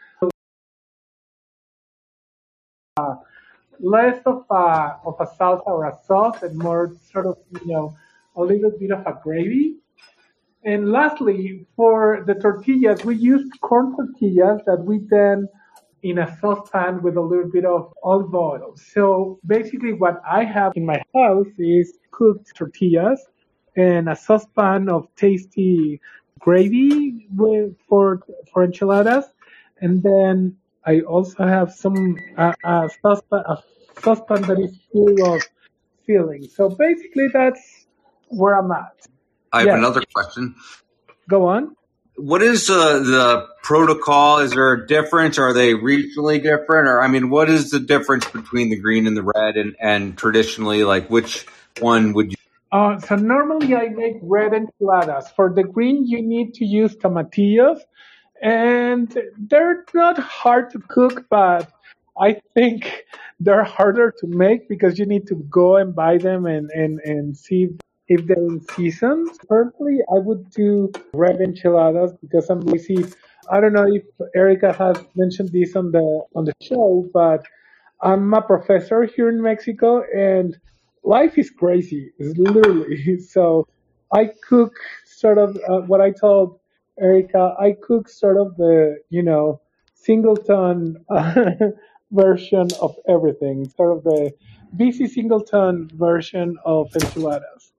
Less of a of a salsa or a sauce and more sort of, you know, a little bit of a gravy. And lastly, for the tortillas, we used corn tortillas that we then in a saucepan with a little bit of olive oil. So basically what I have in my house is cooked tortillas and a saucepan of tasty gravy with, for for enchiladas, and then I also have some uh, a saucepan, a saucepan that is full of filling. So basically, that's where I'm at. I have Yes. another question. Go on. What is uh, the protocol? Is there a difference? Are they regionally different? Or, I mean, what is the difference between the green and the red? And, and traditionally, like, which one would you? Uh, so normally I make red enchiladas. For the green, you need to use tomatillos. And they're not hard to cook, but I think they're harder to make because you need to go and buy them and, and, and see if they're in season. Personally, I would do red enchiladas because I'm lazy. I don't know if Erica has mentioned this on the on the show, but I'm a professor here in Mexico, and life is crazy. It's literally so. I cook sort of uh, what I told Erica. I cook sort of the you know singleton uh, version of everything, sort of the B C Singleton version of enchiladas.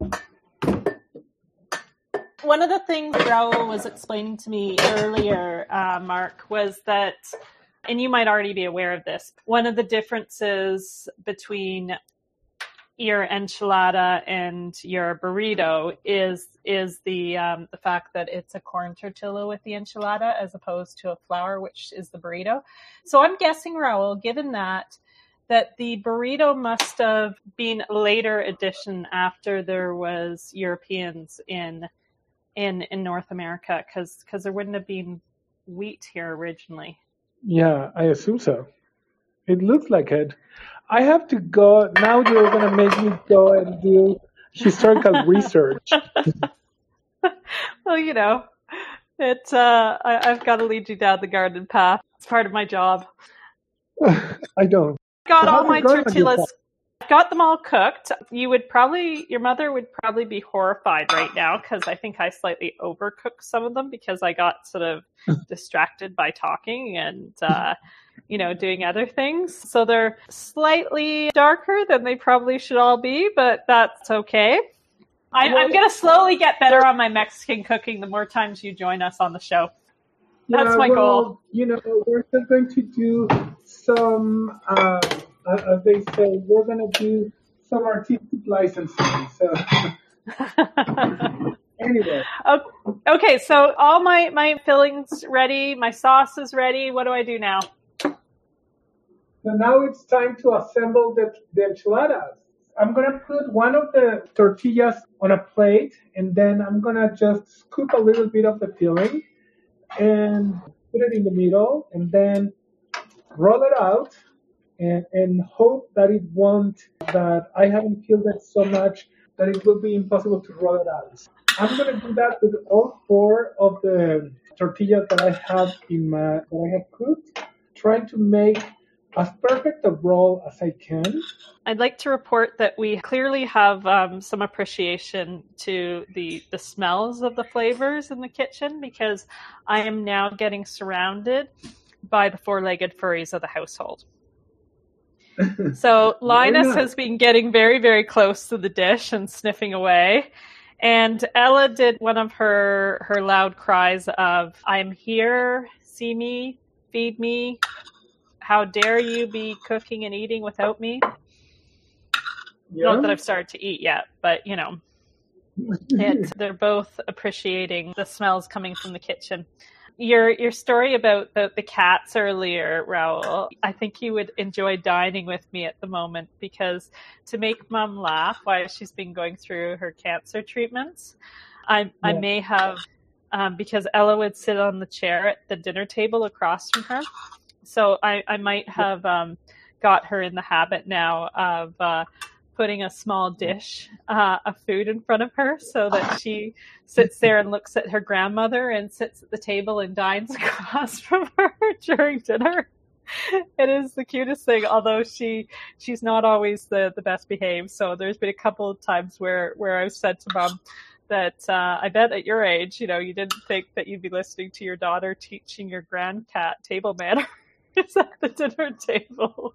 One of the things Raul was explaining to me earlier, uh, Mark, was that, and you might already be aware of this, one of the differences between your enchilada and your burrito is is the um, the fact that it's a corn tortilla with the enchilada as opposed to a flour, which is the burrito. So I'm guessing, Raul, given that, that the burrito must have been a later addition after there was Europeans in in in North America, because because there wouldn't have been wheat here originally. Yeah, I assume so. It looks like it. I have to go now. You're gonna make me go and do historical research. Well, you know, it. Uh, I, I've got to lead you down the garden path. It's part of my job. I don't. Got So all how's my it going on your tortillas. farm? Got them all cooked. You would probably, your mother would probably be horrified right now because I think I slightly overcooked some of them because I got sort of distracted by talking and, uh, you know, doing other things. So they're slightly darker than they probably should all be, but that's okay. I, I'm going to slowly get better on my Mexican cooking the more times you join us on the show. That's Yeah, my well, goal. You know, we're just going to do some, uh, as they say, we're going to do some artistic licensing. So, anyway. Okay, so all my, my fillings ready, my sauce is ready. What do I do now? So now it's time to assemble the, the enchiladas. I'm going to put one of the tortillas on a plate, and then I'm going to just scoop a little bit of the filling and put it in the middle, and then roll it out and, and hope that it won't, that I haven't filled it so much that it will be impossible to roll it out. I'm going to do that with all four of the tortillas that I have in my, that I have cooked, trying to make as perfect a roll as I can. I'd like to report that we clearly have um, some appreciation to the, the smells of the flavors in the kitchen because I am now getting surrounded by the four-legged furries of the household. So Linus nice. has been getting very, very close to the dish and sniffing away. And Ella did one of her, her loud cries of, "I'm here, see me, feed me. How dare you be cooking and eating without me?" Yeah. Not that I've started to eat yet, but, you know, it, they're both appreciating the smells coming from the kitchen. Your your story about the, the cats earlier, Raul, I think you would enjoy dining with me at the moment because to make Mom laugh while she's been going through her cancer treatments, I, yeah. I may have, um, because Ella would sit on the chair at the dinner table across from her. So I, I might have um, got her in the habit now of uh, putting a small dish uh, of food in front of her so that she sits there and looks at her grandmother and sits at the table and dines across from her during dinner. It is the cutest thing, although she she's not always the, the best behaved. So there's been a couple of times where, where I've said to Mom that uh, I bet at your age, you know, you didn't think that you'd be listening to your daughter teaching your grandcat table manners at the dinner table.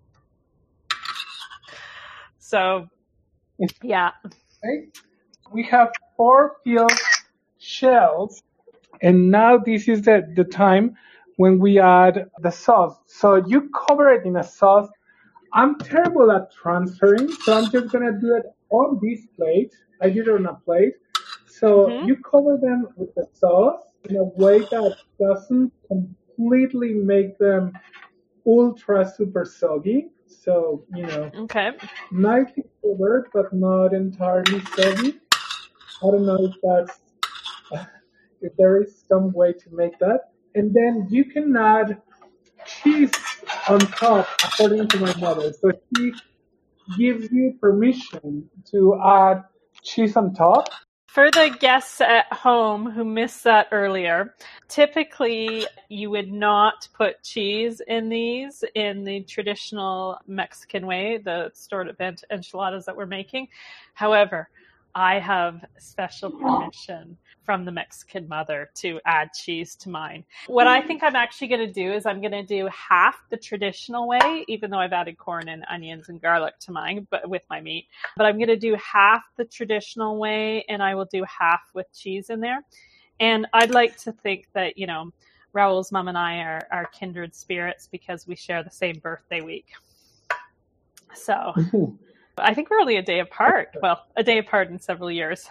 So, yeah. Okay. We have four filled shells And now this is the, the time when we add the sauce. So you cover it in a sauce. I'm terrible at transferring, so I'm just going to do it on this plate. I did it on a plate. So Mhm. you cover them with the sauce in a way that doesn't completely make them ultra super soggy. So, you know, Okay. nicely covered, but not entirely soggy. I don't know if that's if there is some way to make that. And then you can add cheese on top, according to my mother. So she gives you permission to add cheese on top. For the guests at home who missed that earlier, typically you would not put cheese in these in the traditional Mexican way, the stored event enchiladas that we're making. However, I have special permission from the Mexican mother to add cheese to mine. What I think I'm actually going to do is I'm going to do half the traditional way, even though I've added corn and onions and garlic to mine, but with my meat. But I'm going to do half the traditional way, and I will do half with cheese in there. And I'd like to think that, you know, Raul's mom and I are, are kindred spirits because we share the same birthday week. So I think we're only a day apart. Well, a day apart in several years.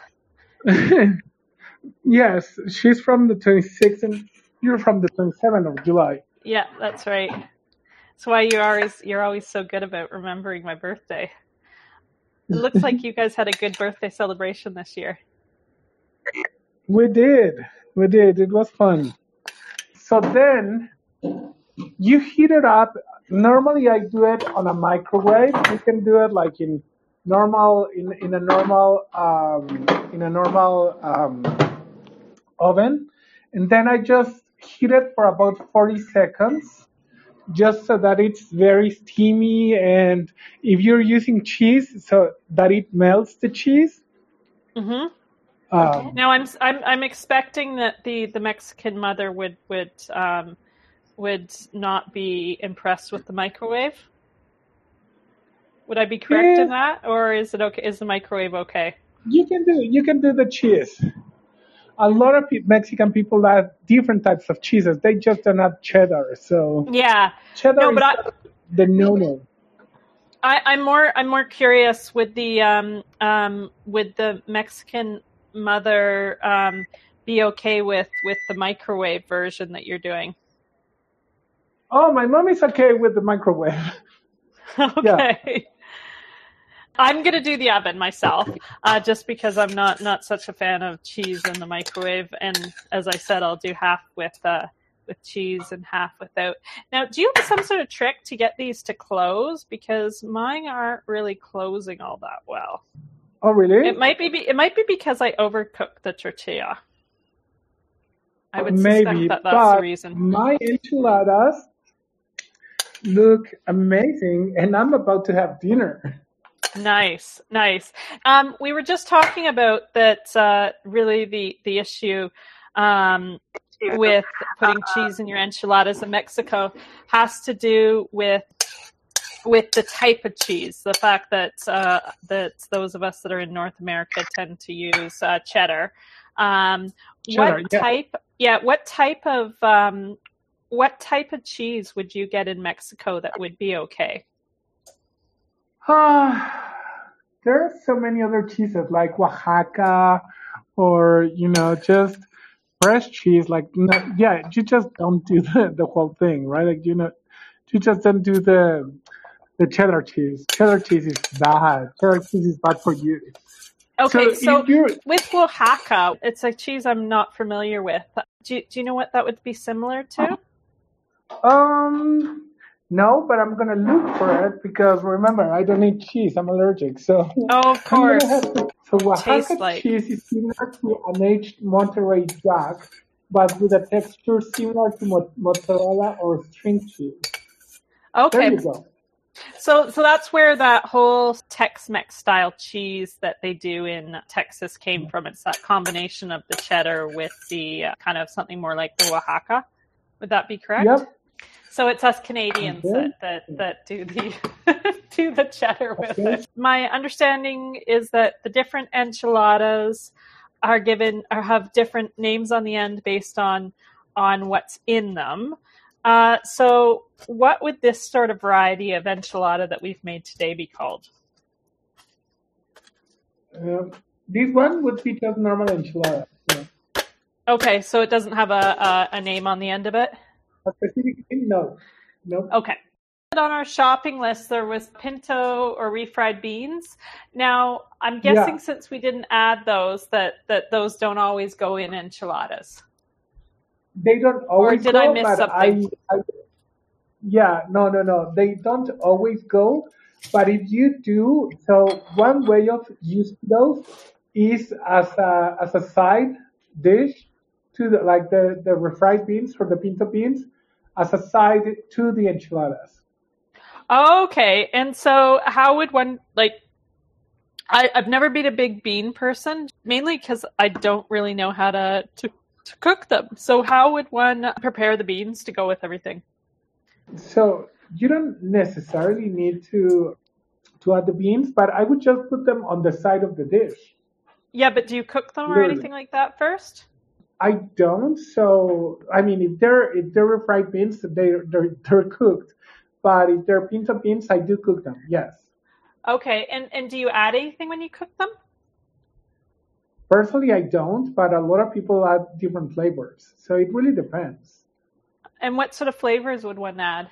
Yes, she's from the twenty-sixth and you're from the twenty-seventh of July. Yeah, that's right. That's why you're always you're always so good about remembering my birthday. It looks like you guys had a good birthday celebration this year. We did. We did. It was fun. So then you heat it up. Normally I do it on a microwave. You can do it like in normal in, in a normal um, in a normal um, oven. And then I just heat it for about forty seconds just so that it's very steamy, and if you're using cheese, so that it melts the cheese. Mm-hmm. Um, Now I'm I'm I'm expecting that the, the Mexican mother would would um, would not be impressed with the microwave. Would I be correct Yeah. in that, or is it okay? Is the microwave okay? You can do you can do the cheese. A lot of pe- Mexican people have different types of cheeses. They just don't have cheddar. So Yeah. cheddar No, is but I, the no-no. I I'm more I'm more curious with the um um with the Mexican mother um be okay with with the microwave version that you're doing. Oh, my mom is okay with the microwave. Okay. I'm going to do the oven myself, uh, just because I'm not, not such a fan of cheese in the microwave. And as I said, I'll do half with uh, with cheese and half without. Now, do you have some sort of trick to get these to close? Because mine aren't really closing all that well. Oh, really? It might be, it might be because I overcooked the tortilla. I would Maybe, suspect that that's but the reason. my enchiladas look amazing, and I'm about to have dinner. Nice, nice. Um, we were just talking about that. Uh, really, the the issue um, with putting cheese in your enchiladas in Mexico has to do with with the type of cheese. The fact that uh, that those of us that are in North America tend to use uh, cheddar. Um, Cheddar, what yeah. type? Yeah, what type of um, what type of cheese would you get in Mexico that would be okay? Ah, there are so many other cheeses like Oaxaca, or you know, just fresh cheese. Like, no, yeah, you just don't do the, the whole thing, right? Like, you know, you just don't do the the cheddar cheese. Cheddar cheese is bad. Cheddar cheese is bad for you. Okay, so, if you're with Oaxaca, it's a cheese I'm not familiar with. Do you, do you know what that would be similar to? um. No, but I'm gonna look for it because remember, I don't eat cheese. I'm allergic, so Oh, of I'm course. gonna have to. So Oaxaca Tastes like. cheese is similar to an aged Monterey Jack, but with a texture similar to mo- mozzarella or string cheese. There Okay, you go. so so that's where that whole Tex-Mex style cheese that they do in Texas came from. It's that combination of the cheddar with the uh, kind of something more like the Oaxaca. Would that be correct? Yep. So it's us Canadians Okay. that, that, that do the do the cheddar with Okay. it. My understanding is that the different enchiladas are given or have different names on the end based on on what's in them. Uh, so what would this sort of variety of enchilada that we've made today be called? Uh, this one would be just normal enchilada. Yeah. Okay, so it doesn't have a, a, a name on the end of it? A specific thing? No. No. Okay. On our shopping list, there was pinto or refried beans. Now, I'm guessing Yeah. since we didn't add those, that, that those don't always go in enchiladas. They don't always did go, I miss but something? I, I, yeah, no, no, no. They don't always go. But if you do, so one way of using those is as a, as a side dish to the, like the, the refried beans or the pinto beans as a side to the enchiladas. Okay, and so how would one, like, I, I've never been a big bean person, mainly because I don't really know how to, to, to cook them. So how would one prepare the beans to go with everything? So you don't necessarily need to to add the beans, but I would just put them on the side of the dish. Yeah, but do you cook them or Literally. anything like that first? I don't. So I mean, if they're if they're refried beans, they're they're, they're cooked. But if they're pinto beans, I do cook them. Yes. Okay, and, and do you add anything when you cook them? Personally, I don't, but a lot of people add different flavors. So it really depends. And what sort of flavors would one add?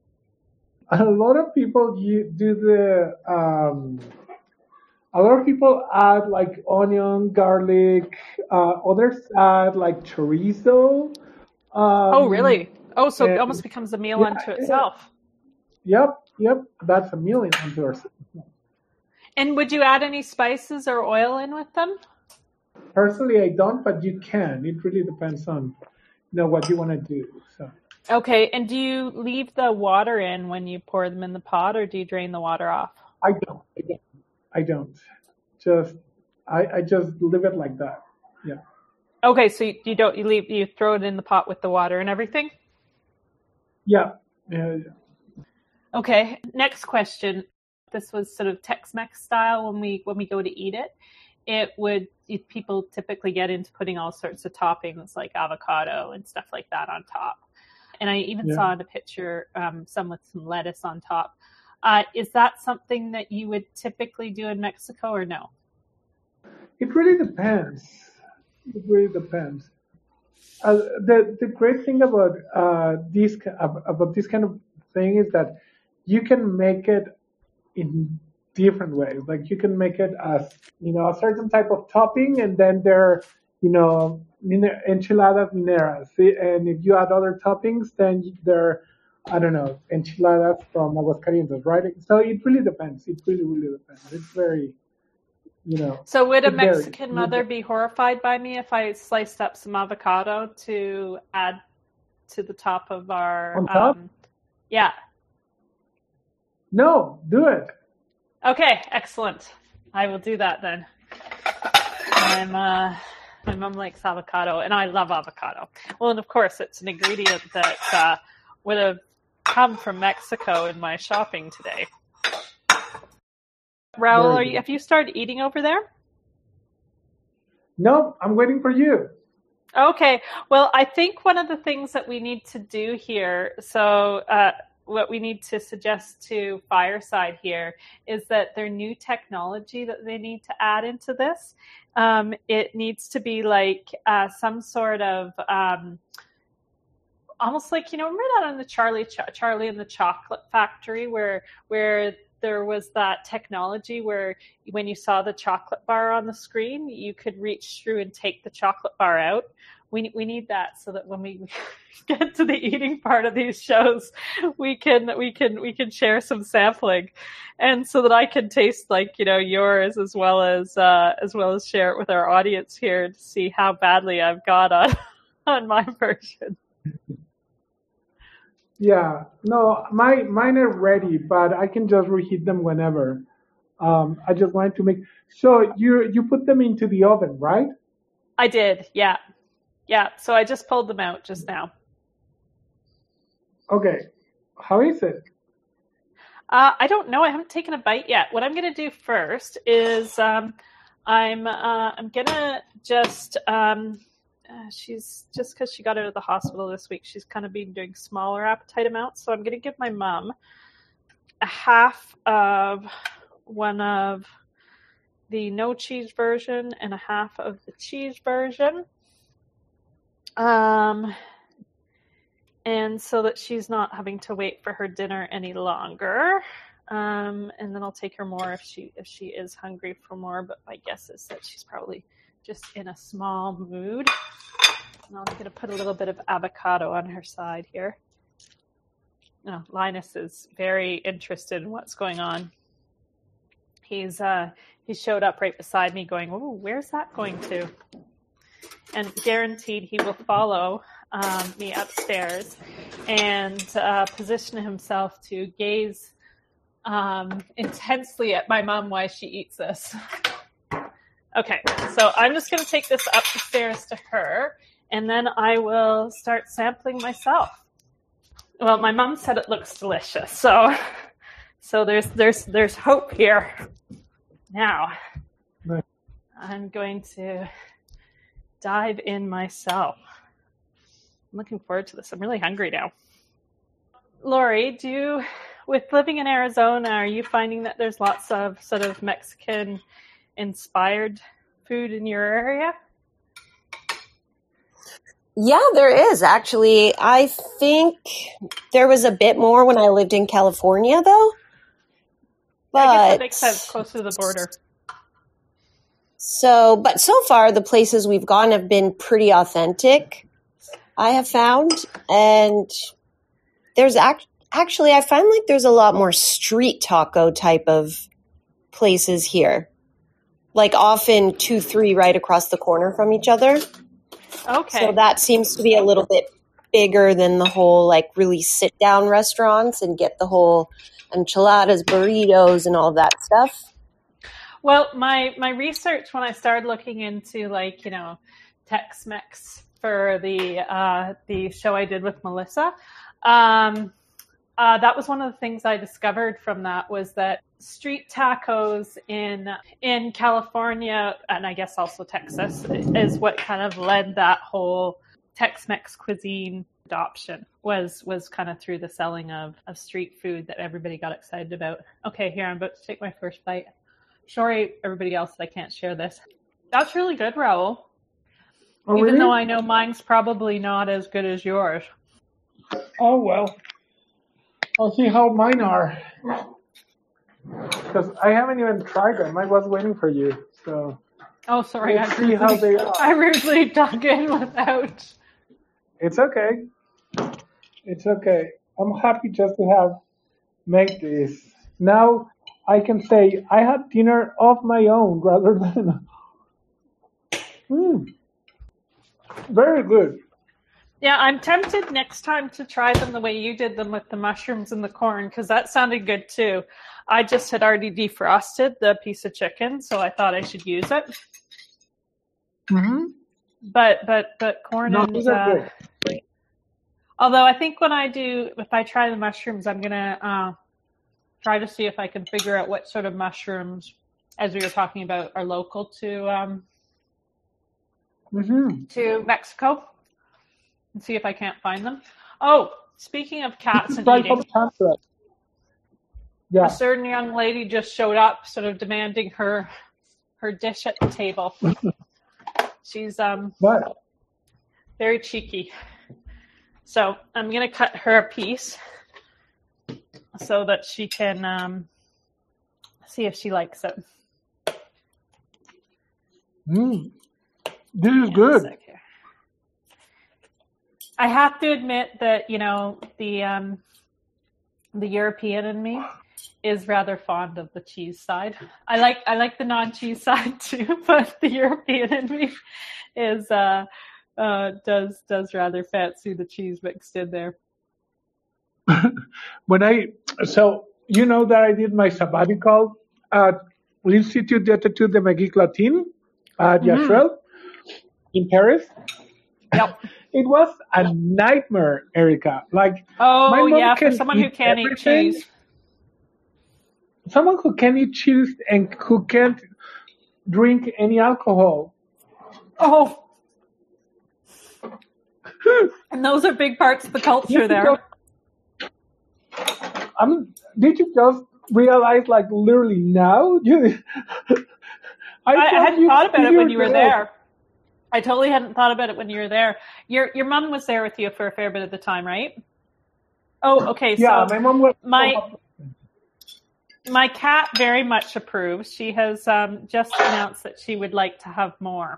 A lot of people you do the um, a lot of people add like onion, garlic. Uh, others add like chorizo. Um, Oh, really? Oh, so it and- almost becomes a meal yeah, unto yeah. itself. Yep, yep. That's a meal unto ourselves. And would you add any spices or oil in with them? Personally, I don't, but you can. It really depends on you know what you want to do. So Okay, and do you leave the water in when you pour them in the pot, or do you drain the water off? I don't. I don't. I don't. Just I, I just leave it like that. Yeah. Okay, so you, you don't, you leave, you throw it in the pot with the water and everything? Yeah. Yeah. yeah. Okay, next question. This was sort of Tex-Mex style when we when we go to eat it. It would it, people typically get into putting all sorts of toppings like avocado and stuff like that on top. And I even Yeah. saw in the picture um, some with some lettuce on top. Uh, is that something that you would typically do in Mexico or no? It really depends. It really depends. Uh, the the great thing about uh, this ki- ab- about this kind of thing is that you can make it in different ways. Like you can make it as you know a certain type of topping, and then there are you know mine- enchiladas mineras. See, and if you add other toppings, then there are, I don't know, enchiladas from Aguascalientes, right? So it really depends. It really really depends. It's very you know. So would a it varies. Mexican mother be horrified by me if I sliced up some avocado to add to the top of our... On top? Um, yeah. No, do it. Okay, excellent. I will do that then. I'm, uh, my mom likes avocado, and I love avocado. Well, and of course, it's an ingredient that uh, would have come from Mexico in my shopping today. Raul, Very are you, good. have you started eating over there? No, I'm waiting for you. Okay. Well, I think one of the things that we need to do here, so uh, what we need to suggest to Fireside here is that their new technology that they need to add into this, um, it needs to be like uh, some sort of um, almost like, you know, remember that on the Charlie Ch- Charlie and the Chocolate Factory where where there was that technology where when you saw the chocolate bar on the screen, you could reach through and take the chocolate bar out. We we need that so that when we get to the eating part of these shows, we can we can we can share some sampling, and so that I can taste like you know yours as well as uh, as well as share it with our audience here to see how badly I've got on on my version. Yeah, no, my mine are ready, but I can just reheat them whenever. Um, I just wanted to make so you you put them into the oven, right? I did, yeah, yeah. So I just pulled them out just now. Okay, how is it? Uh, I don't know. I haven't taken a bite yet. What I'm going to do first is um, I'm uh, I'm gonna just um, uh, she's just because she got out of the hospital this week. She's kind of been doing smaller appetite amounts, so I'm gonna give my mom a half of one of the no cheese version and a half of the cheese version. Um, and so that she's not having to wait for her dinner any longer. Um, and then I'll take her more if she if she is hungry for more. But my guess is that she's probably just in a small mood. And I'm going to put a little bit of avocado on her side here. Oh, Linus is very interested in what's going on. He's uh, he showed up right beside me going, "Oh, where's that going to?" And guaranteed he will follow um, me upstairs and uh, position himself to gaze um, intensely at my mom while she eats this. Okay, so I'm just going to take this up the stairs to her, and then I will start sampling myself. Well, my mom said it looks delicious, so so there's there's there's hope here. Now, I'm going to dive in myself. I'm looking forward to this. I'm really hungry now. Lori, do you, with living in Arizona, are you finding that there's lots of sort of Mexican-inspired food in your area? Yeah, there is actually. I think there was a bit more when I lived in California, though. But I guess that makes sense, close to the border. So, but so far the places we've gone have been pretty authentic, I have found. And there's act- actually, I find like there's a lot more street taco type of places here. Like often two, three right across the corner from each other. Okay. So that seems to be a little bit bigger than the whole like really sit down restaurants and get the whole enchiladas, burritos, and all that stuff. Well, my, my research when I started looking into like, you know, Tex-Mex for the uh, the show I did with Melissa, um, uh, that was one of the things I discovered from that was that street tacos in in California, and I guess also Texas, is what kind of led that whole Tex-Mex cuisine adoption was was kind of through the selling of, of street food that everybody got excited about. Okay, here, I'm about to take my first bite. Sorry, everybody else, that I can't share this. That's really good, Raul. Oh, Even really? though I know mine's probably not as good as yours. Oh, well. I'll see how mine are. Because I haven't even tried them. I was waiting for you. So Oh, sorry. we'll I see how they are. I rudely dug in without. It's okay. It's okay. I'm happy just to have made this. Now I can say I had dinner of my own rather than. Mm. Very good. Yeah, I'm tempted next time to try them the way you did them with the mushrooms and the corn, because that sounded good too. I just had already defrosted the piece of chicken, so I thought I should use it. Mm-hmm. But but but corn No, and these are uh, good. although I think when I do, if I try the mushrooms, I'm gonna uh, try to see if I can figure out what sort of mushrooms, as we were talking about, are local to um, Mm-hmm. to Mexico, and see if I can't find them. Oh, speaking of cats and Try eating, some tantra. Yeah. a certain young lady just showed up, sort of demanding her her dish at the table. She's um What? very cheeky. So I'm gonna cut her a piece so that she can um, see if she likes it. Mm. This is Hang on a good. sec here. I have to admit that, you know, the um, the European in me is rather fond of the cheese side. I like I like the non-cheese side too, but the European in me is uh, uh, does does rather fancy the cheese mixed in there. When I so you know that I did my sabbatical at l'Institut d'Études de Magique Latine at Mhm. Yachtrel in Paris. Yep. It was a nightmare, Erica. Like my Oh mom yeah, for can someone who eat can't eat everything. cheese. Someone who can eat cheese and who can't drink any alcohol. Oh. And those are big parts of the culture there. I'm, did you just realize, like, literally now? You, I, I hadn't you thought about it when you were ago. there. I totally hadn't thought about it when you were there. Your your mom was there with you for a fair bit of the time, right? Oh, okay. Yeah, so my mom was. my my cat very much approves. She has um, just announced that she would like to have more.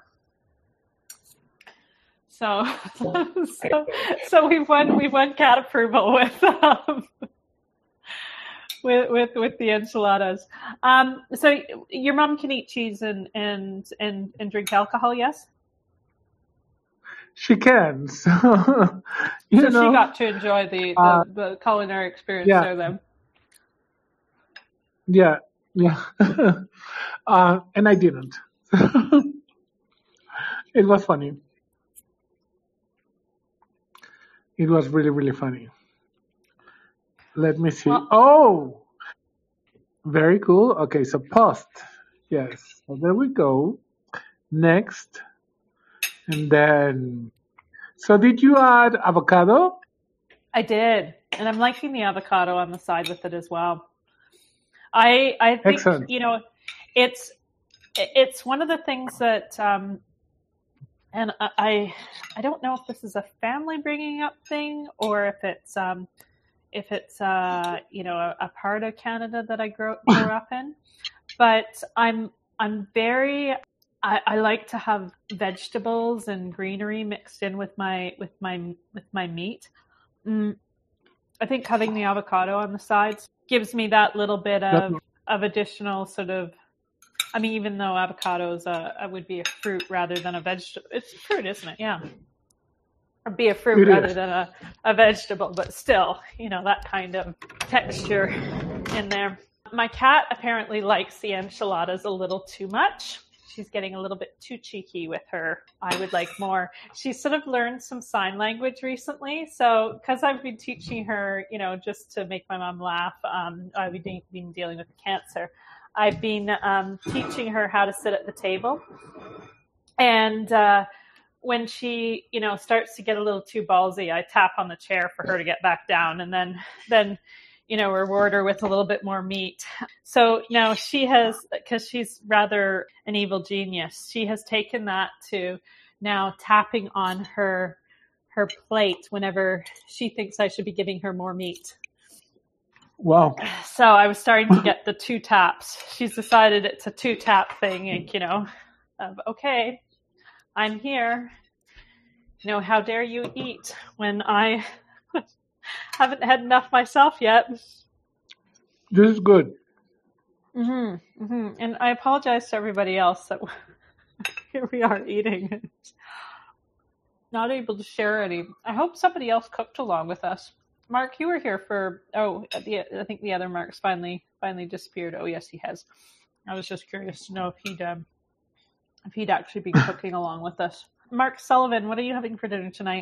So, so, so we've won we've won cat approval with um, with with with the enchiladas. Um, so your mom can eat cheese and and and, and drink alcohol, yes? She can. So, you so know, she got to enjoy the the, uh, the culinary experience yeah. there then. Yeah, yeah. uh, and I didn't. It was funny. It was really, really funny. Let me see. Well, Oh, very cool. Okay, so post. Yes. So there we go. Next. And then, so did you add avocado? I did, and I'm liking the avocado on the side with it as well. I I think Excellent. you know, it's it's one of the things that, um, and I I don't know if this is a family bringing up thing or if it's um, if it's uh, you know a, a part of Canada that I grew, grew up in, but I'm I'm very I, I like to have vegetables and greenery mixed in with my with my with my meat. Mm, I think having the avocado on the sides gives me that little bit of, of additional sort of, I mean, even though avocados uh, would be a fruit rather than a vegetable. It's a fruit, isn't it? Yeah. Or be a fruit It rather is. than a, a vegetable, but still, you know, that kind of texture in there. My cat apparently likes the enchiladas a little too much. She's getting a little bit too cheeky with her. I would like more. She's sort of learned some sign language recently. So, because I've been teaching her, you know, just to make my mom laugh, um, I've been, been dealing with cancer. I've been um, teaching her how to sit at the table. And uh, when she, you know, starts to get a little too ballsy, I tap on the chair for her to get back down. And then, then, you know, reward her with a little bit more meat. So now she has, because she's rather an evil genius, she has taken that to now tapping on her her plate whenever she thinks I should be giving her more meat. Wow. So I was starting to get the two taps. She's decided it's a two tap thing, and, you know, of, okay, I'm here. You know, how dare you eat when I haven't had enough myself yet. This is good. Mm-hmm, mm-hmm. And I apologize to everybody else that here we are eating, not able to share any. I hope somebody else cooked along with us. Mark, you were here for, oh, the, I think the other Mark's finally finally disappeared. Oh, yes, he has. I was just curious to know if he'd um, if he'd actually be cooking along with us. Mark Sullivan, what are you having for dinner tonight?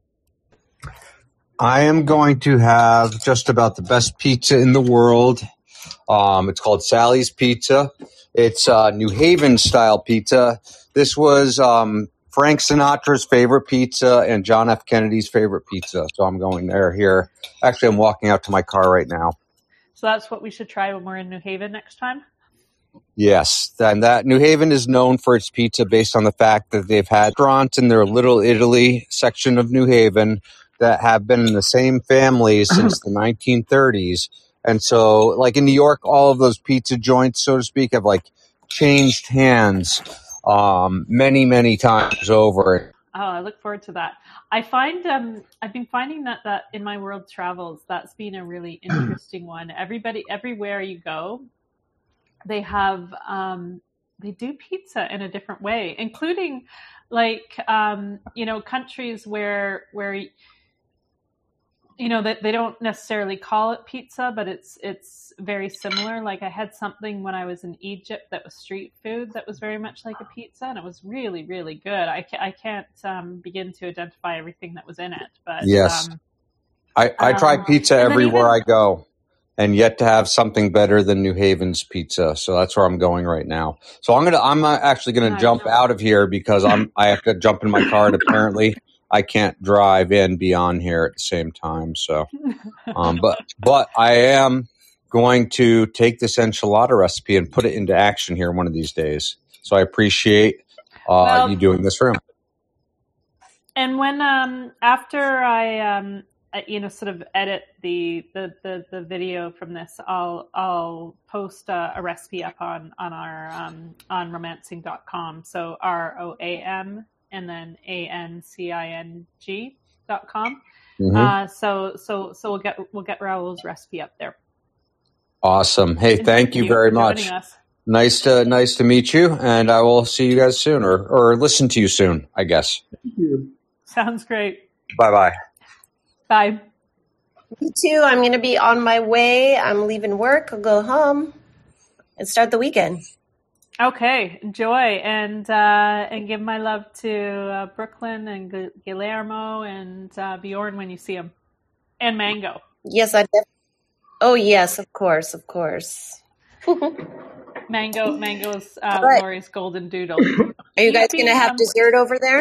I am going to have just about the best pizza in the world. Um, it's called Sally's Pizza. It's uh, New Haven style pizza. This was um, Frank Sinatra's favorite pizza and John F. Kennedy's favorite pizza. So I'm going there here. Actually, I'm walking out to my car right now. So that's what we should try when we're in New Haven next time? Yes, and that New Haven is known for its pizza based on the fact that they've had restaurants in their Little Italy section of New Haven that have been in the same family since the nineteen thirties. And so, like in New York, all of those pizza joints, so to speak, have like changed hands um, many, many times over. Oh, I look forward to that. I find um, I've been finding that that in my world travels, that's been a really interesting one. Everybody, everywhere you go, they have um, they do pizza in a different way, including like um, you know countries where where. You know, that they don't necessarily call it pizza, but it's it's very similar. Like I had something when I was in Egypt that was street food that was very much like a pizza, and it was really, really good. I, ca- I can't um, begin to identify everything that was in it, but yes, um, I, I try um, pizza and then everywhere even- I go. and yet to have something better than New Haven's pizza. So that's where I'm going right now. So I'm gonna I'm uh, actually gonna Nice. jump out of here because I'm I have to jump in my car. And apparently, I can't drive and be on here at the same time. So, um, but but I am going to take this enchilada recipe and put it into action here one of these days. So I appreciate uh, Well- you doing this room. And when um after I um uh, you know sort of edit the the, the, the video from this, I'll I'll post a, a recipe up on on our um on romancing dot com. So R O A M and then A N C I N G dot com. Mhm. Uh, so so so we'll get we'll get Raul's recipe up there. Awesome. Hey, And thank you very for much. joining us. Nice to nice to meet you, and I will see you guys soon, or or listen to you soon, I guess. Thank you. Sounds great. Bye bye. Bye. Me too. I'm going to be on my way. I'm leaving work. I'll go home and start the weekend. Okay, enjoy and uh, and give my love to uh, Brooklyn and Gu- Guillermo and uh, Bjorn when you see him, and Mango. Yes, I. Def- oh, yes, of course, of course. Mango, Mango's uh, Right. Lori's golden doodle. Are you guys going to have Um, dessert over there?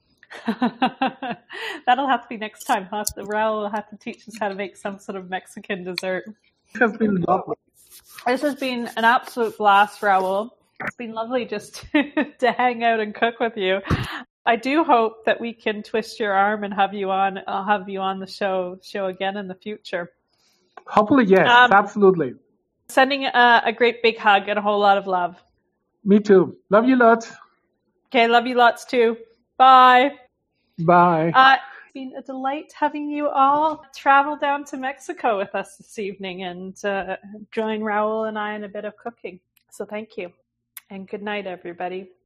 That'll have to be next time. Huh? Raul will have to teach us how to make some sort of Mexican dessert. It has been lovely. This has been an absolute blast, Raul. It's been lovely just to, to hang out and cook with you. I do hope that we can twist your arm and have you on. I'll have you on the show show again in the future. Hopefully, yes, Um, absolutely. Sending a, a great big hug and a whole lot of love. Me too. Love you lots. Okay, love you lots too. Bye. Bye. Uh, it's been a delight having you all travel down to Mexico with us this evening and uh, join Raul and I in a bit of cooking. So thank you. And good night, everybody.